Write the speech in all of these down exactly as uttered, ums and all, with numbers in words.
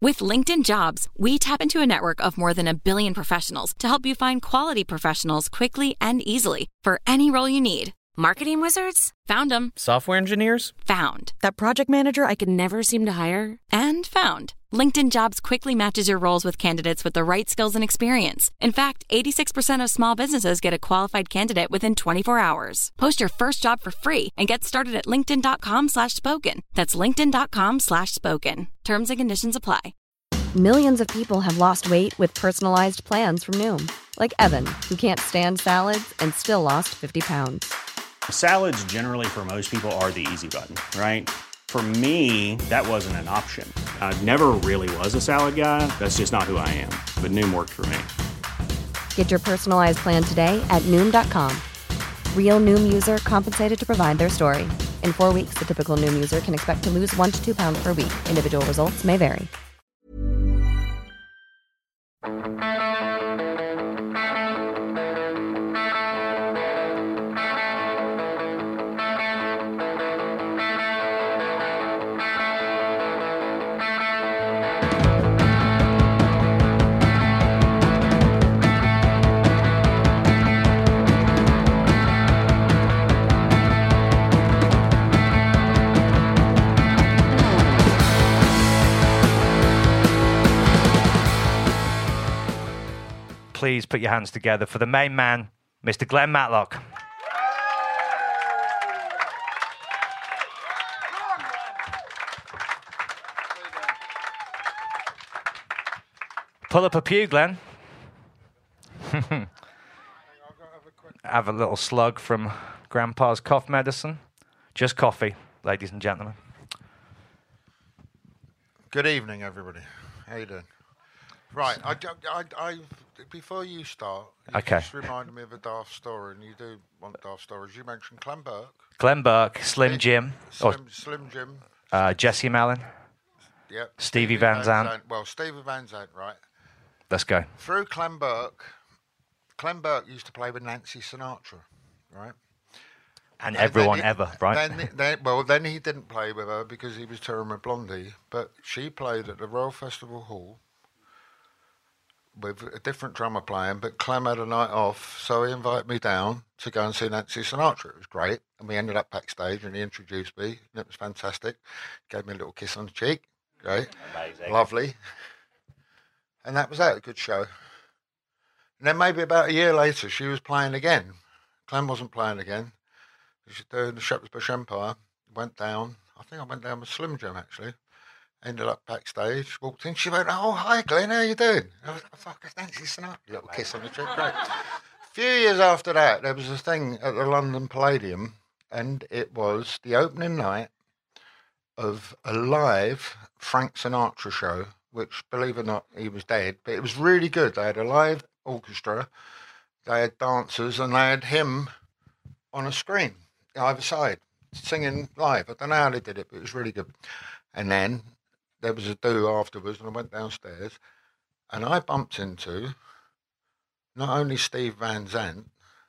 With LinkedIn Jobs, we tap into a network of more than a billion professionals to help you find quality professionals quickly and easily for any role you need. Marketing wizards? Found them. Software engineers? Found. That project manager I could never seem to hire? And found. LinkedIn Jobs quickly matches your roles with candidates with the right skills and experience. In fact, eighty-six percent of small businesses get a qualified candidate within twenty-four hours. Post your first job for free and get started at linkedin.com slash spoken. That's linkedin.com slash spoken. Terms and conditions apply. Millions of people have lost weight with personalized plans from Noom. Like Evan, who can't stand salads and still lost fifty pounds. Salads generally for most people are the easy button, right? For me, that wasn't an option. I never really was a salad guy. That's just not who I am. But Noom worked for me. Get your personalized plan today at Noom dot com. Real Noom user compensated to provide their story. In four weeks, the typical Noom user can expect to lose one to two pounds per week. Individual results may vary. Please put your hands together for the main man, Mister Glenn Matlock. Pull up a pew, Glenn. Have a little slug from Grandpa's cough medicine. Just coffee, ladies and gentlemen. Good evening, everybody. How you doing? Right, I, I, I, before you start, you okay. just reminded me of a daft story, and you do want daft stories. You mentioned Clem Burke. Clem Burke, Slim Jim. Slim, or, Slim Jim. Uh, Jesse Malin. Yep. Stevie, Stevie Van, Van Zandt. Zandt. Well, Stevie Van Zandt, right. Let's go. Through Clem Burke, Clem Burke used to play with Nancy Sinatra, right? And, and everyone he, ever, right? Then, then, well, then he didn't play with her because he was touring with Blondie, but she played at the Royal Festival Hall with a different drummer playing, but Clem had a night off, so he invited me down to go and see Nancy Sinatra. It was great, and we ended up backstage, and he introduced me, and it was fantastic. Gave me a little kiss on the cheek. Great. Amazing. Lovely. And that was that, a good show. And then maybe about a year later, she was playing again. Clem wasn't playing again. She was doing the Shepherd's Bush Empire. Went down. I think I went down with Slim Jim, actually. Ended up backstage, walked in. She went, "Oh, hi, Glenn, how you doing?" I was like, "Fuck, it's Nancy Sinatra." A little kiss on the cheek, great. A few years after that, there was a thing at the London Palladium, and it was the opening night of a live Frank Sinatra show, which, believe it or not, he was dead, but it was really good. They had a live orchestra, they had dancers, and they had him on a screen either side, singing live. I don't know how they did it, but it was really good. And then there was a do afterwards, and I went downstairs, and I bumped into not only Steve Van Zandt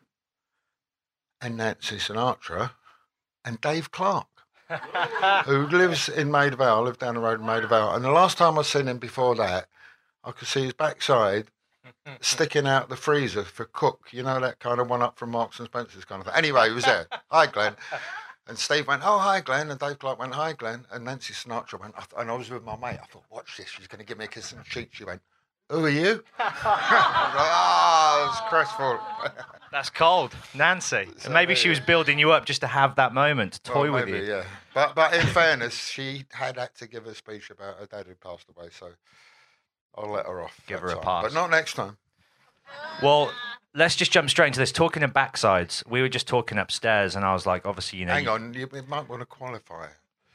and Nancy Sinatra and Dave Clark, who lives in Maida Vale, lived down the road in Maida Vale. And the last time I seen him before that, I could see his backside sticking out the freezer for Cook. You know, that kind of one up from Marks and Spencer's kind of thing. Anyway, he was there. Hi, Glenn. And Steve went, "Oh, hi, Glenn." And Dave Clark went, "Hi, Glenn." And Nancy Sinatra went, and I was with my mate. I thought, watch this. She's going to give me a kiss on the cheek. She went, "Who are you?" I was like, "Oh, it was crestful." That's cold, Nancy. So, and maybe she was building you up just to have that moment, to toy well, with maybe, you. Yeah, but but in fairness, she had had to give a speech about her dad who passed away, so I'll let her off. Give her a time. pass, but not next time. Well, let's just jump straight into this. Talking of backsides, we were just talking upstairs, and I was like, obviously, you know. Hang you... on, you might want to qualify.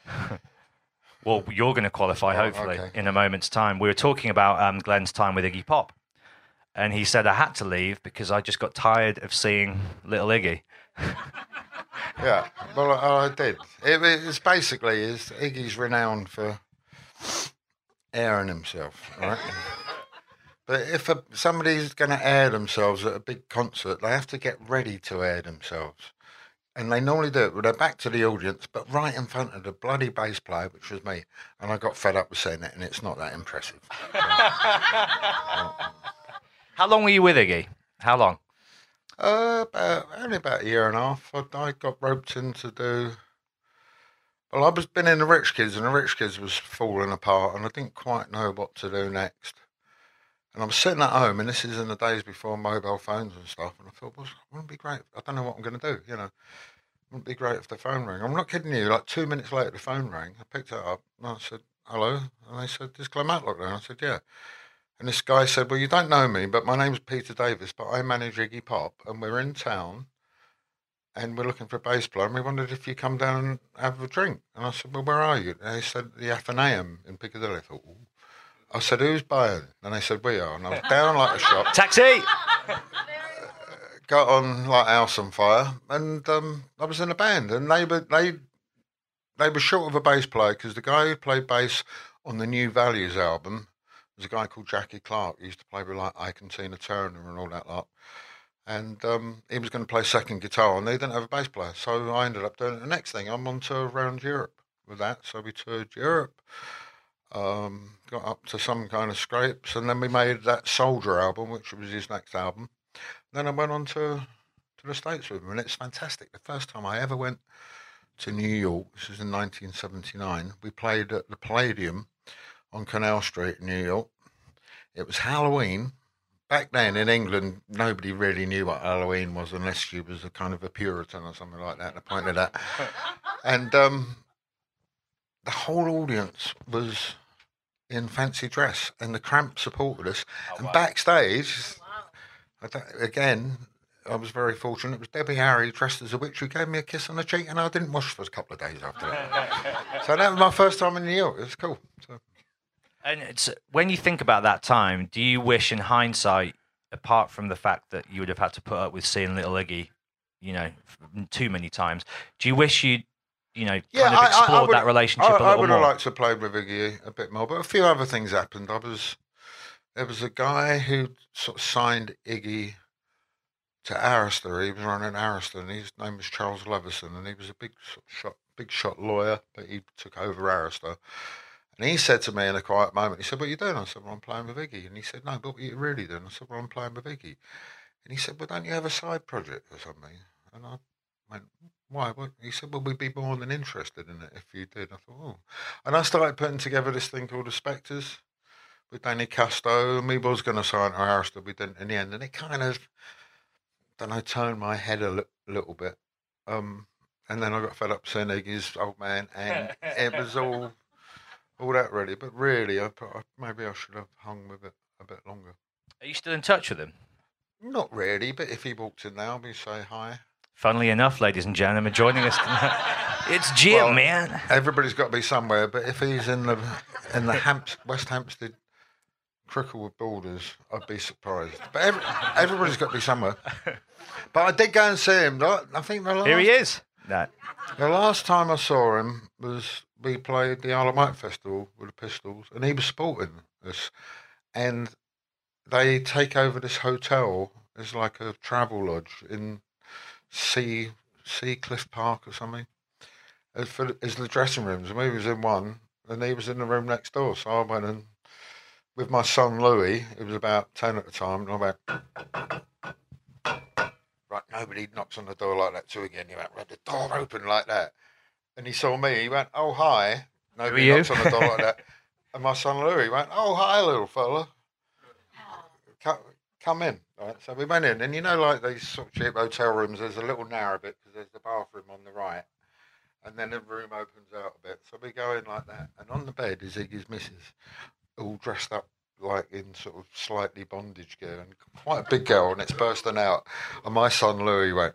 Well, you're going to qualify, oh, hopefully, okay. in a moment's time. We were talking about um, Glenn's time with Iggy Pop. And he said, I had to leave because I just got tired of seeing little Iggy. Yeah, well, I, I did. It, it's basically, is Iggy's renowned for airing himself, right? But if a, somebody's going to air themselves at a big concert, they have to get ready to air themselves. And they normally do it with their back to the audience, but right in front of the bloody bass player, which was me. And I got fed up with seeing it, and it's not that impressive. So, How long were you with Iggy? How long? uh, about, only about a year and a half. I, I got roped in to do... Well, I was been in the Rich Kids, and the Rich Kids was falling apart, and I didn't quite know what to do next. And I was sitting at home, and this is in the days before mobile phones and stuff, and I thought, well, wouldn't it be great? I don't know what I'm going to do, you know. Wouldn't it be great if the phone rang? I'm not kidding you. Like two minutes later, the phone rang. I picked it up, and I said, hello? And they said, is Glenn Matlock there? And I said, yeah. And this guy said, well, you don't know me, but my name's Peter Davis, but I manage Iggy Pop, and we're in town, and we're looking for a bass player, and we wondered if you come down and have a drink. And I said, well, where are you? And they said, the Athenaeum in Piccadilly. I thought, ooh. I said, who's buying? And they said, we are. And I was down like a shot. Taxi! Got on like house on fire. And um, I was in a band. And they were, they, they were short of a bass player because the guy who played bass on the New Values album was a guy called Jackie Clark. He used to play with like Ike and Tina Turner and all that lot. And um, he was going to play second guitar, and they didn't have a bass player. So I ended up doing it. The next thing, I'm on tour around Europe with that. So we toured Europe. Um, got up to some kind of scrapes, and then we made that Soldier album, which was his next album. Then I went on to to the States with him, and it's fantastic. The first time I ever went to New York, this was in nineteen seventy-nine, we played at the Palladium on Canal Street in New York. It was Halloween. Back then in England, nobody really knew what Halloween was unless you was a kind of a Puritan or something like that, the point of that. And um, the whole audience was in fancy dress, and the Cramp supported us. Oh, and wow. Backstage, I don't, again, I was very fortunate. It was Debbie Harry dressed as a witch who gave me a kiss on the cheek, and I didn't wash for a couple of days after that. So that was my first time in New York. It was cool. So. And it's, when you think about that time, do you wish, in hindsight, apart from the fact that you would have had to put up with seeing Little Iggy, you know, too many times, do you wish you'd, you know, yeah, kind of explored I, I would, that relationship I, a little I would more? have liked to play with Iggy a bit more, but a few other things happened. I was there was a guy who sort of signed Iggy to Arista. He was running Arista, and his name was Charles Leveson, and he was a big sort of shot, big shot lawyer, but he took over Arista. And he said to me in a quiet moment, he said, what are you doing? I said, well, I'm playing with Iggy. And he said, no, but what are you really doing? I said, well, I'm playing with Iggy. And he said, well, don't you have a side project or something? And I went, why? What? He said, well, we'd be more than interested in it if you did. I thought, oh. And I started putting together this thing called The Spectres with Danny Casto, and we was going to sign to Arista, we didn't in the end. And it kind of, I don't know, turned my head a li- little bit. Um, and then I got fed up seeing Iggy's Old Man, and it was all... all that really, but really, I, I, maybe I should have hung with it a bit longer. Are you still in touch with him? Not really, but if he walked in now, we say hi. Funnily enough, ladies and gentlemen, joining us tonight, it's Jim, well, man. Everybody's got to be somewhere, but if he's in the in the Hamps- West Hampstead Cricklewood Borders, I'd be surprised. But every, everybody's got to be somewhere. But I did go and see him. I think the last, here he is. That. The last time I saw him was we played the Isle of Wight Festival with the Pistols, and he was supporting us. And they take over this hotel. It's like a travel lodge in Sea Sea Cliff Park or something. As for as the dressing rooms, and we was in one, and he was in the room next door. So I went and with my son Louis. It was about ten at the time, and I went. Right, nobody knocks on the door like that too again. He went, right, the door open like that. And he saw me, he went, oh, hi. Nobody knocks on the door like that. And my son Louis went, oh, hi, little fella. Come, come in. Right, so we went in, and you know, like these sort of cheap hotel rooms, there's a little narrow bit, because there's the bathroom on the right, and then the room opens out a bit. So we go in like that, and on the bed is Iggy's missus, all dressed up like in sort of slightly bondage gear, and quite a big girl, and it's bursting out. And my son Louis went,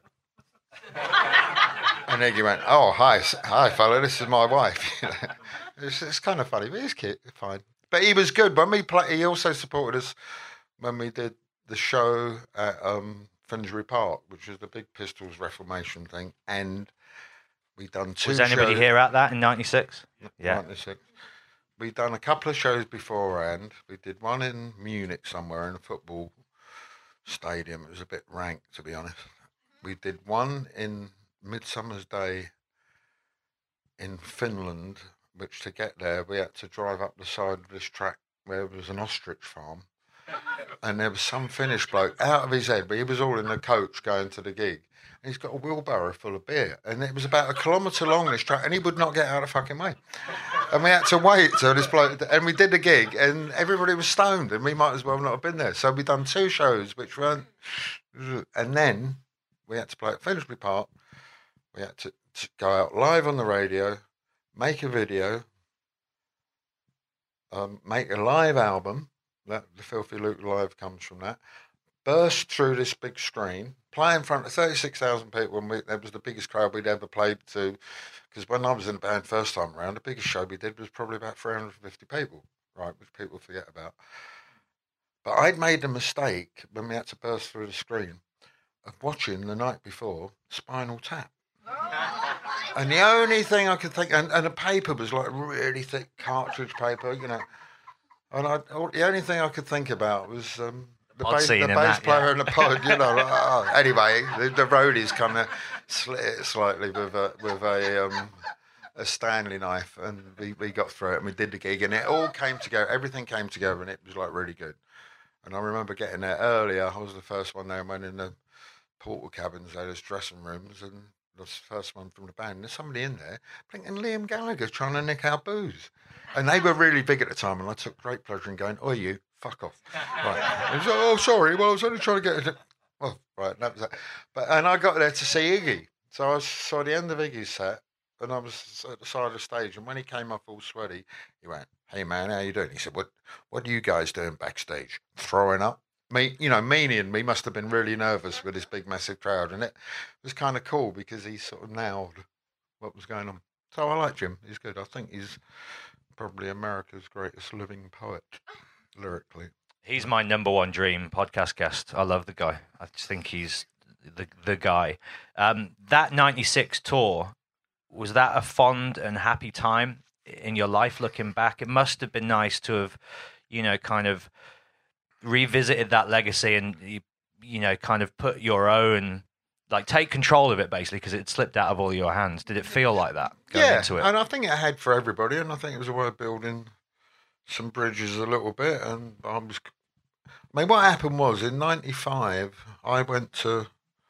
and Iggy went, oh, hi, hi, fella, this is my wife. it's, it's kind of funny, but he's cute, fine. But he was good. When we play, he also supported us when we did the show at um, Finsbury Park, which was the big Pistols Reformation thing, and we done two. Was anybody shows. here at that in ninety-six? Yeah, ninety-six. We'd done a couple of shows beforehand. We did one in Munich somewhere in a football stadium. It was a bit rank, to be honest. We did one in Midsummer's Day in Finland, which to get there we had to drive up the side of this track where there was an ostrich farm, and there was some Finnish bloke out of his head, but he was all in the coach going to the gig, and he's got a wheelbarrow full of beer, and it was about a kilometre long, this track, and he would not get out of the fucking way. And we had to wait till this bloke, and we did the gig, and everybody was stoned, and we might as well not have been there. So we done two shows, which weren't, and then we had to play at Finsbury Park. We had to, to go out live on the radio, make a video, um, make a live album. That the Filthy Luke Live comes from that. Burst through this big screen, play in front of thirty-six thousand people. And we, that was the biggest crowd we'd ever played to. Because when I was in the band first time around, the biggest show we did was probably about three hundred fifty people, right, which people forget about. But I'd made the mistake when we had to burst through the screen of watching the night before Spinal Tap. And the only thing I could think, and, and the paper was like really thick cartridge paper, you know. And I, the only thing I could think about was um, the bass, the bass that, player yeah. in the pod, you know. Like, oh. Anyway, the, the roadies come and slit it slightly with a with a um, a Stanley knife, and we, we got through it and we did the gig, and it all came together. Everything came together, and it was like really good. And I remember getting there earlier. I was the first one there and went in the portal cabins, those dressing rooms, and the first one from the band. And there's somebody in there, blinking Liam Gallagher trying to nick our booze. And they were really big at the time, and I took great pleasure in going, "Oh, you, fuck off." Right. And so, oh, sorry, well, I was only trying to get it. Oh, right, that was that. But, and I got there to see Iggy. So I saw the end of Iggy's set, and I was at the side of the stage, and when he came up all sweaty, he went, "Hey, man, how you doing?" He said, what What are you guys doing backstage? Throwing up? Me, you know, Meanie and me must have been really nervous with this big, massive crowd, and it was kind of cool because he sort of nailed what was going on. So I like Jim. He's good. I think he's probably America's greatest living poet, lyrically. He's my number one dream podcast guest. I love the guy. I just think he's the the guy. Um, that ninety-six tour, was that a fond and happy time in your life looking back? It must have been nice to have, you know, kind of revisited that legacy and, you, you know, kind of put your own, like take control of it basically because it slipped out of all your hands. Did it feel like that going yeah, into it? And I think it had for everybody, and I think it was a way of building some bridges a little bit. And I was, I mean, what happened was in ninety-five, I went to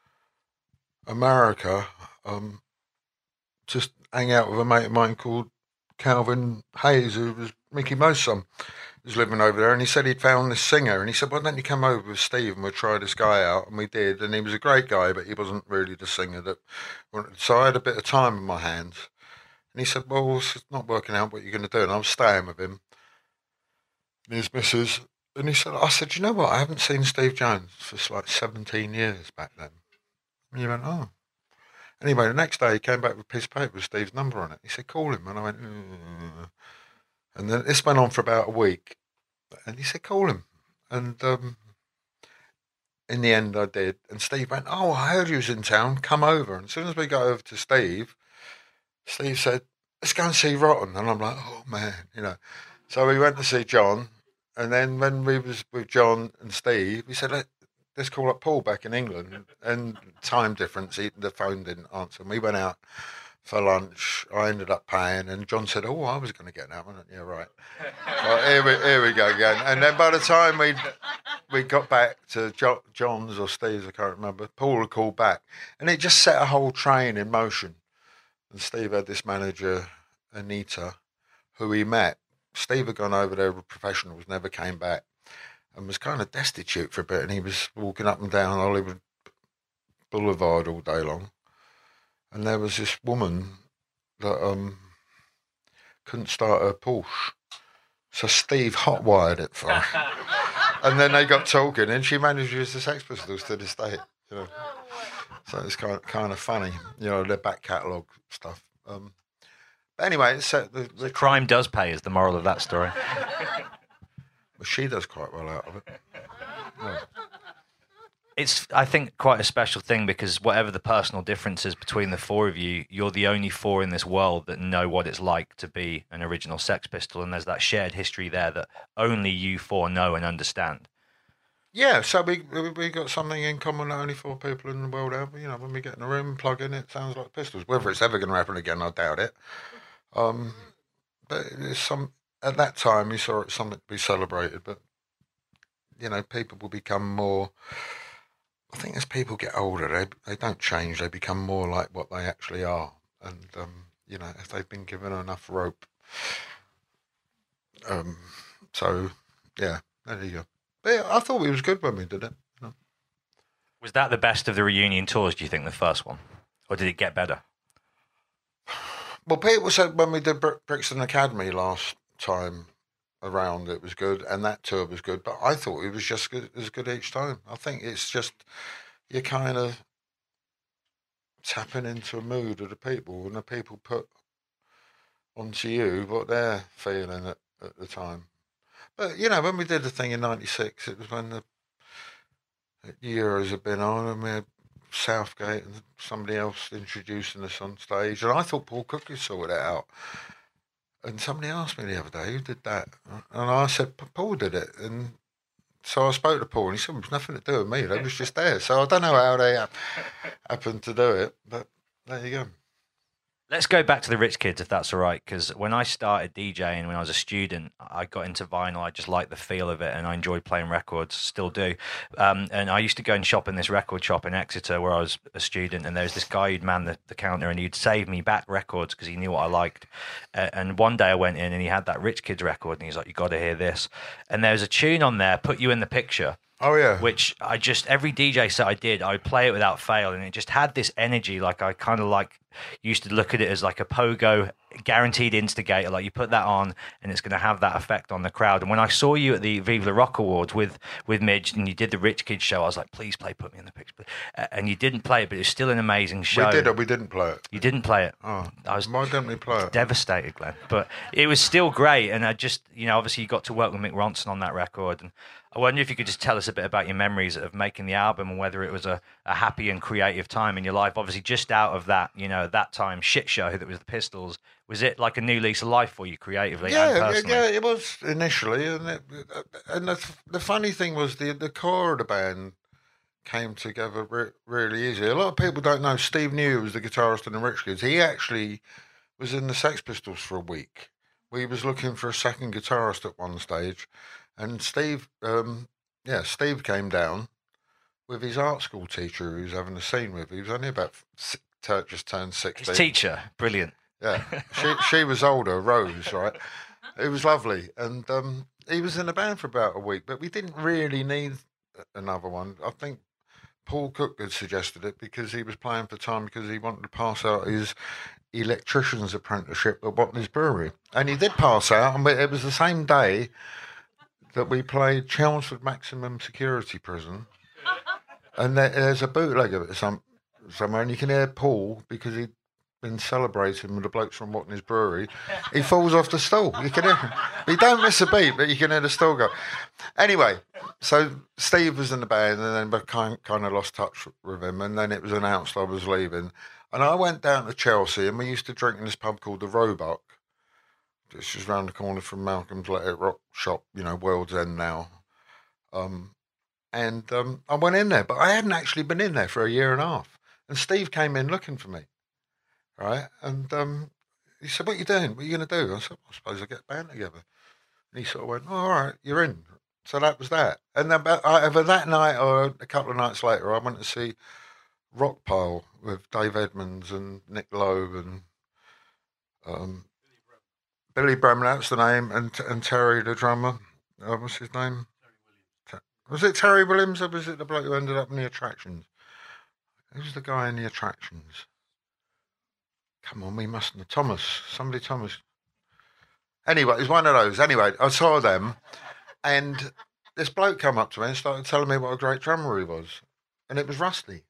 America um, just hang out with a mate of mine called Calvin Hayes, who was Mickey Mo's son. He was living over there, and he said he'd found this singer, and he said, "Why don't you come over with Steve and we'll try this guy out?" And we did, and he was a great guy, but he wasn't really the singer that wanted. So I had a bit of time in my hands, and he said, "Well, it's not working out. What are you going to do?" And I was staying with him and his missus, and he said, "I said, you know what? I haven't seen Steve Jones for like seventeen years back then." And he went, "Oh." Anyway, the next day he came back with a piece of paper with Steve's number on it. He said, "Call him," and I went, "Ugh." And then this went on for about a week. And he said, "Call him." And um, in the end, I did. And Steve went, "Oh, I heard you was in town. Come over." And as soon as we got over to Steve, Steve said, "Let's go and see Rotten." And I'm like, "Oh, man," you know. So we went to see John. And then when we was with John and Steve, we said, Let, let's call up Paul back in England. And time difference, he, the phone didn't answer. And we went out for lunch. I ended up paying, and John said, "Oh, I was going to get that one." Yeah, right. Well, here we here we go again. And then by the time we we got back to jo- John's or Steve's, I can't remember, Paul had called back, and it just set a whole train in motion. And Steve had this manager, Anita, who he met. Steve had gone over there with professionals, never came back, and was kind of destitute for a bit. And he was walking up and down Hollywood Boulevard all day long. And there was this woman that um, couldn't start her Porsche. So Steve hotwired it for her. And then they got talking, and she managed to use the Sex Pistols to this day. You know. So it's kind of, kind of funny, you know, their back catalogue stuff. Um, but anyway, it's, uh, the, the crime does pay is the moral of that story. Well, she does quite well out of it. Yeah. It's, I think, quite a special thing because whatever the personal differences between the four of you, you're the only four in this world that know what it's like to be an original Sex Pistol, and there's that shared history there that only you four know and understand. Yeah, so we we we got something in common that only four people in the world have. You know, when we get in a room and plug in, it sounds like Pistols. Whether it's ever going to happen again, I doubt it. Um, but it's some at that time you saw it as something to be celebrated. But you know, people will become more. I think as people get older, they they don't change. They become more like what they actually are. And um, you know, if they've been given enough rope. Um, so yeah, there you go. But yeah, I thought we was good when we did it. You know. Was that the best of the reunion tours, do you think, the first one? Or did it get better? Well, people said when we did Br- Brixton Academy last time around, it was good, and that tour was good, but I thought it was just good, as good each time. I think it's just, you're kind of tapping into a mood of the people, and the people put onto you what they're feeling at, at the time. But, you know, when we did the thing in ninety-six, it was when the Euros had been on, and we had Southgate and somebody else introducing us on stage, and I thought Paul Cook had sorted it out. And somebody asked me the other day, who did that? And I said, Paul did it. And so I spoke to Paul, and he said, it was nothing to do with me. They was just there. So I don't know how they happened to do it, but there you go. Let's go back to the Rich Kids, if that's all right, because when I started DJing when I was a student, I got into vinyl. I just liked the feel of it, and I enjoyed playing records, still do. Um, and I used to go and shop in this record shop in Exeter where I was a student, and there was this guy who'd man the, the counter, and he'd save me back records because he knew what I liked. Uh, and one day I went in, and he had that Rich Kids record, and he's like, you got to hear this. And there was a tune on there, Put You in the Picture. Oh, yeah. Which I just, every D J set I did, I would play it without fail, and it just had this energy. Like I kind of like used to look at it as like a pogo guaranteed instigator. Like you put that on and it's going to have that effect on the crowd. And when I saw you at the Viva La Rock Awards with, with Midge and you did the Rich Kids show, I was like, please play Put Me in the Picture. And you didn't play it, but it was still an amazing show. We did it, we didn't play it. You didn't play it. Oh, I was why didn't we play it? Devastated, Glenn. But it was still great. And I just, you know, obviously you got to work with Mick Ronson on that record. And I wonder if you could just tell us a bit about your memories of making the album and whether it was a, a happy and creative time in your life. Obviously, just out of that, you know, at that time, shit show that was the Pistols. Was it like a new lease of life for you creatively yeah, and personally? Yeah, it was initially. And it, and the, the funny thing was the, the core of the band came together re- really easy. A lot of people don't know Steve New was the guitarist in the Rich Kids. He actually was in the Sex Pistols for a week. We was looking for a second guitarist at one stage. And Steve, um, yeah, Steve came down with his art school teacher who he was having a scene with. He was only about, just turned sixteen. His teacher, brilliant. Yeah, she she was older, Rose, right? It was lovely. And um, he was in the band for about a week, but we didn't really need another one. I think Paul Cook had suggested it because he was playing for time because he wanted to pass out his electrician's apprenticeship at Watney's Brewery. And he did pass out, and it was the same day that we played Chelmsford Maximum Security Prison, and there, there's a bootleg of it some, somewhere, and you can hear Paul, because he'd been celebrating with the blokes from Watney's Brewery, he falls off the stool. You can hear him. He don't miss a beat, but you can hear the stool go. Anyway, so Steve was in the band, and then kind, kind of lost touch with him, and then it was announced I was leaving, and I went down to Chelsea, and we used to drink in this pub called the Roebuck. It's just round the corner from Malcolm's Let It Rock shop, you know, World's End now. Um, and um, I went in there, but I hadn't actually been in there for a year and a half. And Steve came in looking for me, right? And um, he said, what are you doing? What are you going to do? I said, I suppose I'll get a band together. And he sort of went, oh, all right, you're in. So that was that. And then either that night or a couple of nights later, I went to see Rockpile with Dave Edmunds and Nick Lowe and... Um, Billy Bremer, that's the name, and and Terry, the drummer. Uh, what's his name? Terry Williams. Was it Terry Williams, or was it the bloke who ended up in the Attractions? Who's the guy in the Attractions? Come on, we mustn't have. Thomas. Somebody Thomas. Anyway, it was one of those. Anyway, I saw them, and this bloke came up to me and started telling me what a great drummer he was. And it was Rusty.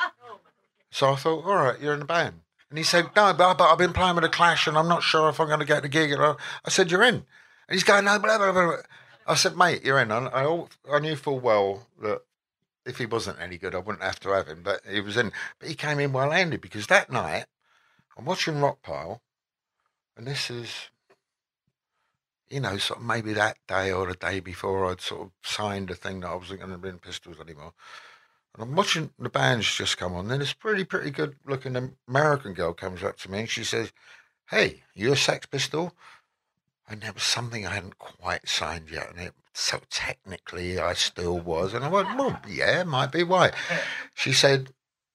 So I thought, all right, you're in the band. And he said, no, but, but I've been playing with The Clash and I'm not sure if I'm going to get the gig. And I, I said, you're in. And he's going, no, blah, blah, blah, blah. I said, mate, you're in. I, I, I knew full well that if he wasn't any good, I wouldn't have to have him. But he was in. But he came in well-handed because that night, I'm watching Rockpile, and this is, you know, sort of maybe that day or the day before I'd sort of signed a thing that I wasn't going to be in Pistols anymore. And I'm watching the bands just come on. Then this pretty, pretty good looking American girl comes up to me and she says, "Hey, you a Sex Pistol?" And there was something I hadn't quite signed yet. And it, so technically I still was. And I went, "Well, yeah, might be. Why?" She said,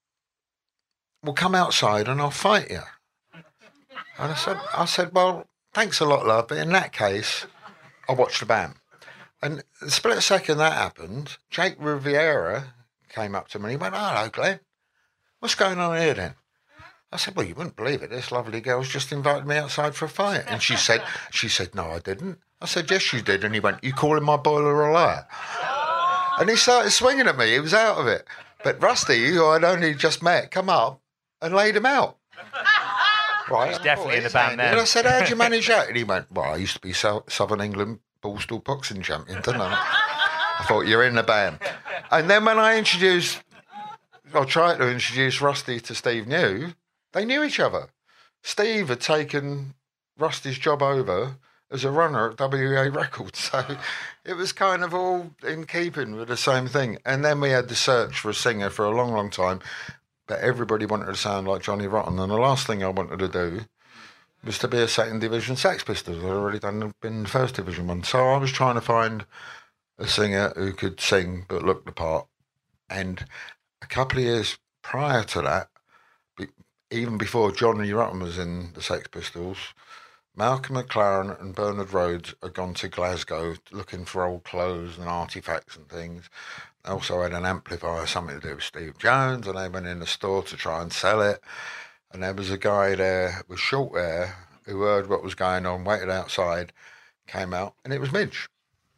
"Well, come outside and I'll fight you." And I said, I said, "Well, thanks a lot, love, but in that case, I'll watch the band." And the split second that happened, Jake Riviera came up to me and he went, "Hello, Glenn. What's going on here then?" I said, "Well, you wouldn't believe it. This lovely girl's just invited me outside for a fight." And she said, she said, "No, I didn't." I said, "Yes, you did." And he went, "You calling my boiler a liar?" And he started swinging at me. He was out of it. But Rusty, who I'd only just met, come up and laid him out. Right, he's definitely in the band now. And I said, "How'd you manage that?" And he went, "Well, I used to be Southern England ballstool boxing champion, didn't I?" I thought, "You're in the band." And then when I introduced, I tried to introduce Rusty to Steve New, they knew each other. Steve had taken Rusty's job over as a runner at W A Records. So it was kind of all in keeping with the same thing. And then we had the search for a singer for a long, long time. But everybody wanted to sound like Johnny Rotten. And the last thing I wanted to do was to be a second division Sex Pistols. I'd already done been the first division one. So I was trying to find a singer who could sing but look the part. And a couple of years prior to that, even before Johnny Rotten was in the Sex Pistols, Malcolm McLaren and Bernard Rhodes had gone to Glasgow looking for old clothes and artefacts and things. They also had an amplifier, something to do with Steve Jones, and they went in the store to try and sell it. And there was a guy there with short hair who heard what was going on, waited outside, came out, and it was Midge.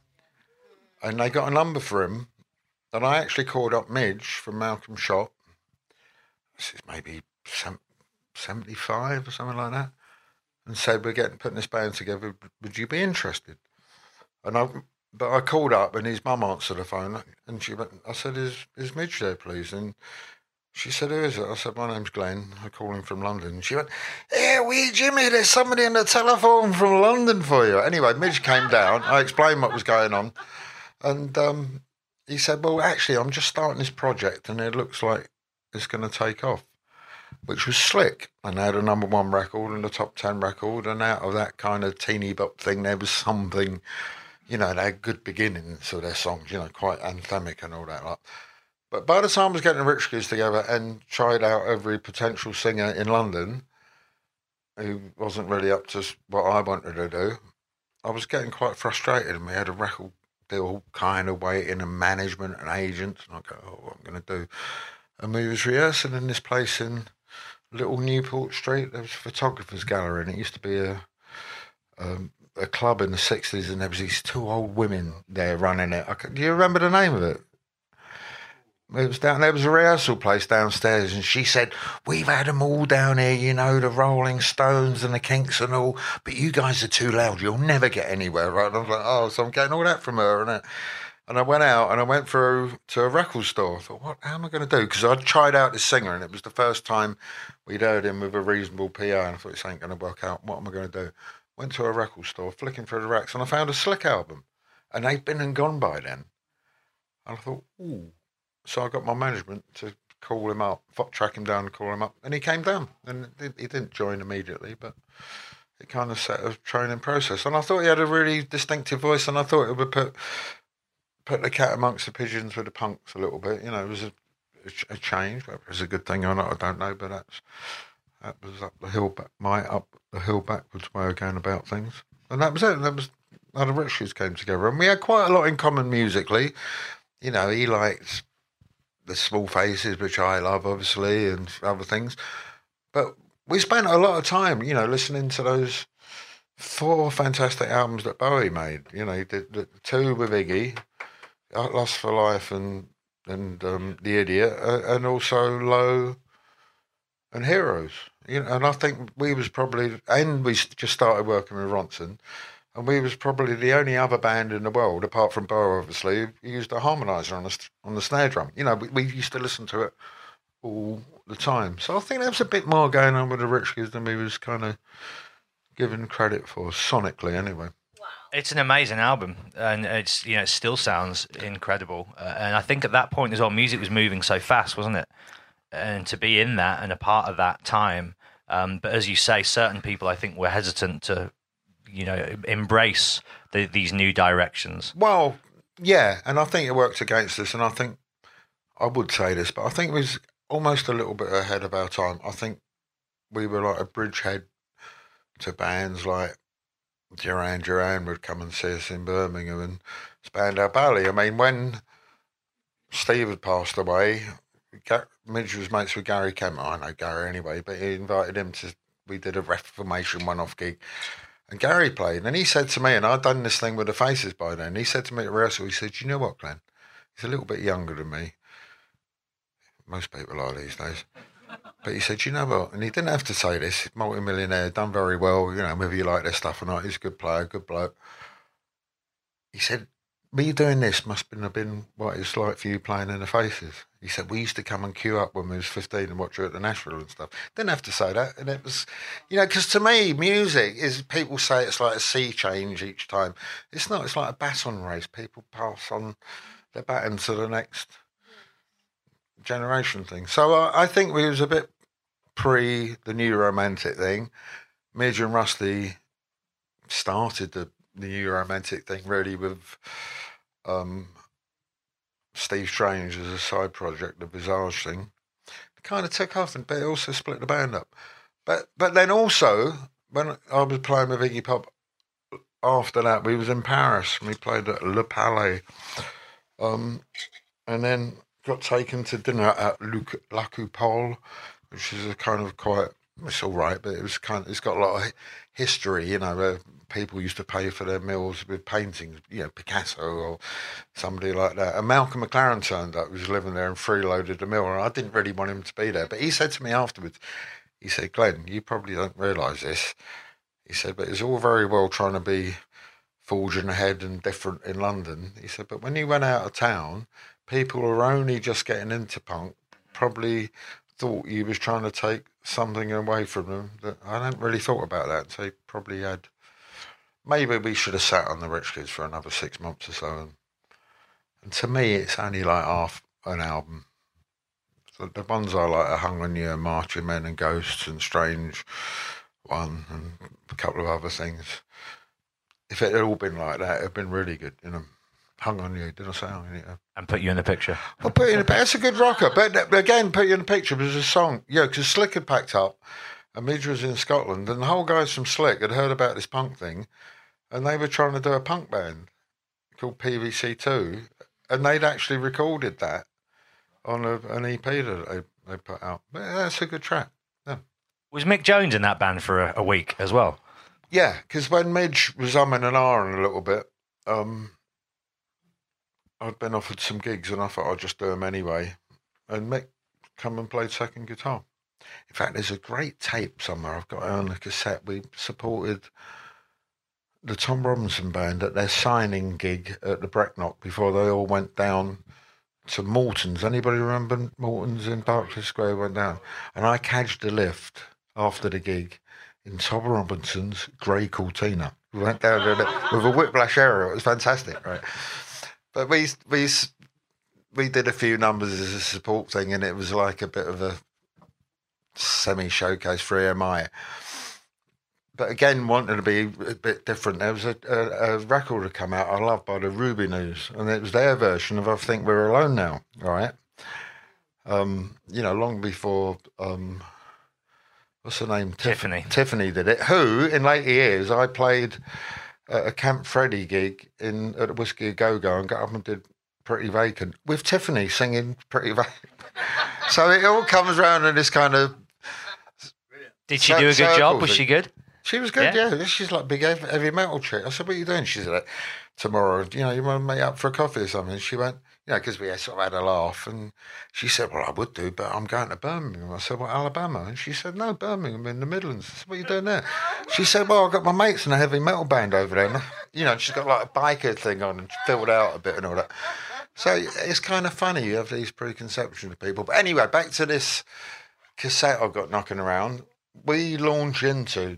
And they got a number for him, and I actually called up Midge from Malcolm's shop. This is maybe seventy-five or something like that, and said, "We're getting putting this band together. Would you be interested?" And I, but I called up, and his mum answered the phone, and she went. I said, "Is is Midge there, please?" And she said, "Who is it?" I said, "My name's Glenn. I'm calling from London." And she went, "Yeah, wee Jimmy, there's somebody on the telephone from London for you." Anyway, Midge came down. I explained what was going on, and um, he said, "Well, actually, I'm just starting this project, and it looks like it's going to take off," which was slick. And they had a number one record and a top ten record, and out of that kind of teeny bop thing, there was something, you know, they had good beginnings to their songs, you know, quite anthemic and all that. Like. But by the time I was getting the Rich Kids together and tried out every potential singer in London who wasn't really up to what I wanted to do, I was getting quite frustrated, and we had a record deal kind of waiting, and management and agents, and I go, "Oh, what am I going to do?" And we was rehearsing in this place in Little Newport Street. There was a photographer's gallery, and it used to be a um, a club in the sixties, and there was these two old women there running it. I could, do you remember the name of it? It was down there was a rehearsal place downstairs, and she said, "We've had them all down here, you know, the Rolling Stones and the Kinks and all, but you guys are too loud. You'll never get anywhere." Right? And I was like, "Oh," so I'm getting all that from her, and it, and I went out and I went through to a record store. I thought, what? How am I going to do? Because I'd tried out this singer, and it was the first time we'd heard him with a reasonable P A, and I thought, this ain't going to work out. What am I going to do? Went to a record store, flicking through the racks, and I found a Slick album, and they'd been and gone by then. And I thought, ooh. So I got my management to call him up, track him down and call him up, and he came down. And he didn't join immediately, but it kind of set a training process. And I thought he had a really distinctive voice, and I thought it would put put the cat amongst the pigeons with the punks a little bit. You know, it was a, a change. Whether it was a good thing or not, I don't know, but that's that was up the hill, back, my up the hill backwards way of going about things. And that was it. That was how the Rich Kids came together. And we had quite a lot in common musically. You know, he liked the Small Faces, which I love, obviously, and other things. But we spent a lot of time, you know, listening to those four fantastic albums that Bowie made. You know, he did the two with Iggy, Lust for Life and and um, The Idiot, uh, and also Low and Heroes. You know, and I think we was probably, and we just started working with Ronson, and we was probably the only other band in the world, apart from Bowie, obviously, who used a harmonizer on the, on the snare drum. You know, we, we used to listen to it all the time. So I think there was a bit more going on with the Rich Kids than we was kind of given credit for, sonically anyway. Wow. It's an amazing album, and it's you know it still sounds incredible. Uh, and I think at that point as well, music was moving so fast, wasn't it? And to be in that and a part of that time. Um, but as you say, certain people I think were hesitant to, you know, embrace the, these new directions. Well, yeah, and I think it worked against us. And I think I would say this, but I think it was almost a little bit ahead of our time. I think we were like a bridgehead to bands like Duran Duran would come and see us in Birmingham and Spandau Ballet. I mean, when Steve had passed away, Midge was mates with Gary Kemp. I know Gary anyway, but he invited him to, we did a Reformation one-off gig. And Gary played, and he said to me, and I'd done this thing with the Faces by then, he said to me at rehearsal, he said, you know what, Glenn? He's a little bit younger than me. Most people are these days. But he said, you know what? And he didn't have to say this, multi-millionaire, done very well, you know, whether you like their stuff or not, he's a good player, good bloke. He said, me doing this must have been what it's like for you playing in the Faces. He said, we used to come and queue up when we was fifteen and watch you at the Nashville and stuff. Didn't have to say that. And it was, you know, because to me, music is, people say it's like a sea change each time. It's not, it's like a baton race. People pass on the baton to the next generation thing. So uh, I think we was a bit pre the new romantic thing. Midge and Rusty started the, the new romantic thing really with um, Steve Strange as a side project, the Visage thing. It kind of took off, and but it also split the band up. But but then also when I was playing with Iggy Pop after that, we was in Paris and we played at Le Palais, um, and then got taken to dinner at La Coupole, which is a kind of quite, it's all right, but it was kind of, it's got a lot of history, you know, where people used to pay for their meals with paintings, you know, Picasso or somebody like that. And Malcolm McLaren turned up, who was living there, and freeloaded the meal, and I didn't really want him to be there. But he said to me afterwards, he said, Glenn, you probably don't realise this. He said, but it's all very well trying to be forging ahead and different in London. He said, but when you went out of town, people who were only just getting into punk probably thought you was trying to take something away from them. That I hadn't really thought about that. So he probably had. Maybe we should have sat on the Rich Kids for another six months or so. And, and to me, it's only like half an album. So the ones I like are Hung on You, Marching Men and Ghosts and Strange One and a couple of other things. If it had all been like that, it'd have been really good, you know. Hung on You, did I say Hung on You? And put you in the picture. I'll put you in a picture. It's a good rocker. But again, Put You in the Picture was a song. Yeah, because Slick had packed up and Midge was in Scotland, and the whole guys from Slick had heard about this punk thing, and they were trying to do a punk band called P V C two, and they'd actually recorded that on a, an E P that they, they put out. But that's a good track. Yeah. Was Mick Jones in that band for a, a week as well? Yeah, because when Midge was umming and ahhing a little bit, um, I'd been offered some gigs and I thought I'd just do them anyway. And Mick come and played second guitar. In fact, there's a great tape somewhere. I've got it on a cassette. We supported the Tom Robinson band at their signing gig at the Brecknock before they all went down to Morton's. Anybody remember Morton's in Berkeley Square went down? And I cadged the lift after the gig in Tom Robinson's grey Cortina. We went down there with a Whiplash Aerial. It was fantastic, right? But we we we did a few numbers as a support thing, and it was like a bit of a semi-showcase for E M I. But again, wanting to be a bit different, there was a, a, a record that come out I love by the Ruby News, and it was their version of I Think We're Alone Now, right? Um, you know, long before, um, what's her name? Tiffany. Tiffany did it, who, in later years, I played at a Camp Freddy gig in at a Whiskey A Go Go and got up and did Pretty Vacant with Tiffany singing Pretty Vacant. So it all comes around in this kind of. Did she do a good job? Was she good? She was good, yeah. Yeah. She's like big heavy, heavy metal chick. I said, what are you doing? She said, tomorrow, you know, you want to meet up for a coffee or something? And she went, you know, because we sort of had a laugh. And she said, well, I would do, but I'm going to Birmingham. I said, well, Alabama? And she said, no, Birmingham in the Midlands. I said, what are you doing there? She said, well, I've got my mates in a heavy metal band over there. And, you know, she's got like a biker thing on and filled out a bit and all that. So it's kind of funny. You have these preconceptions of people. But anyway, back to this cassette I've got knocking around. we launch into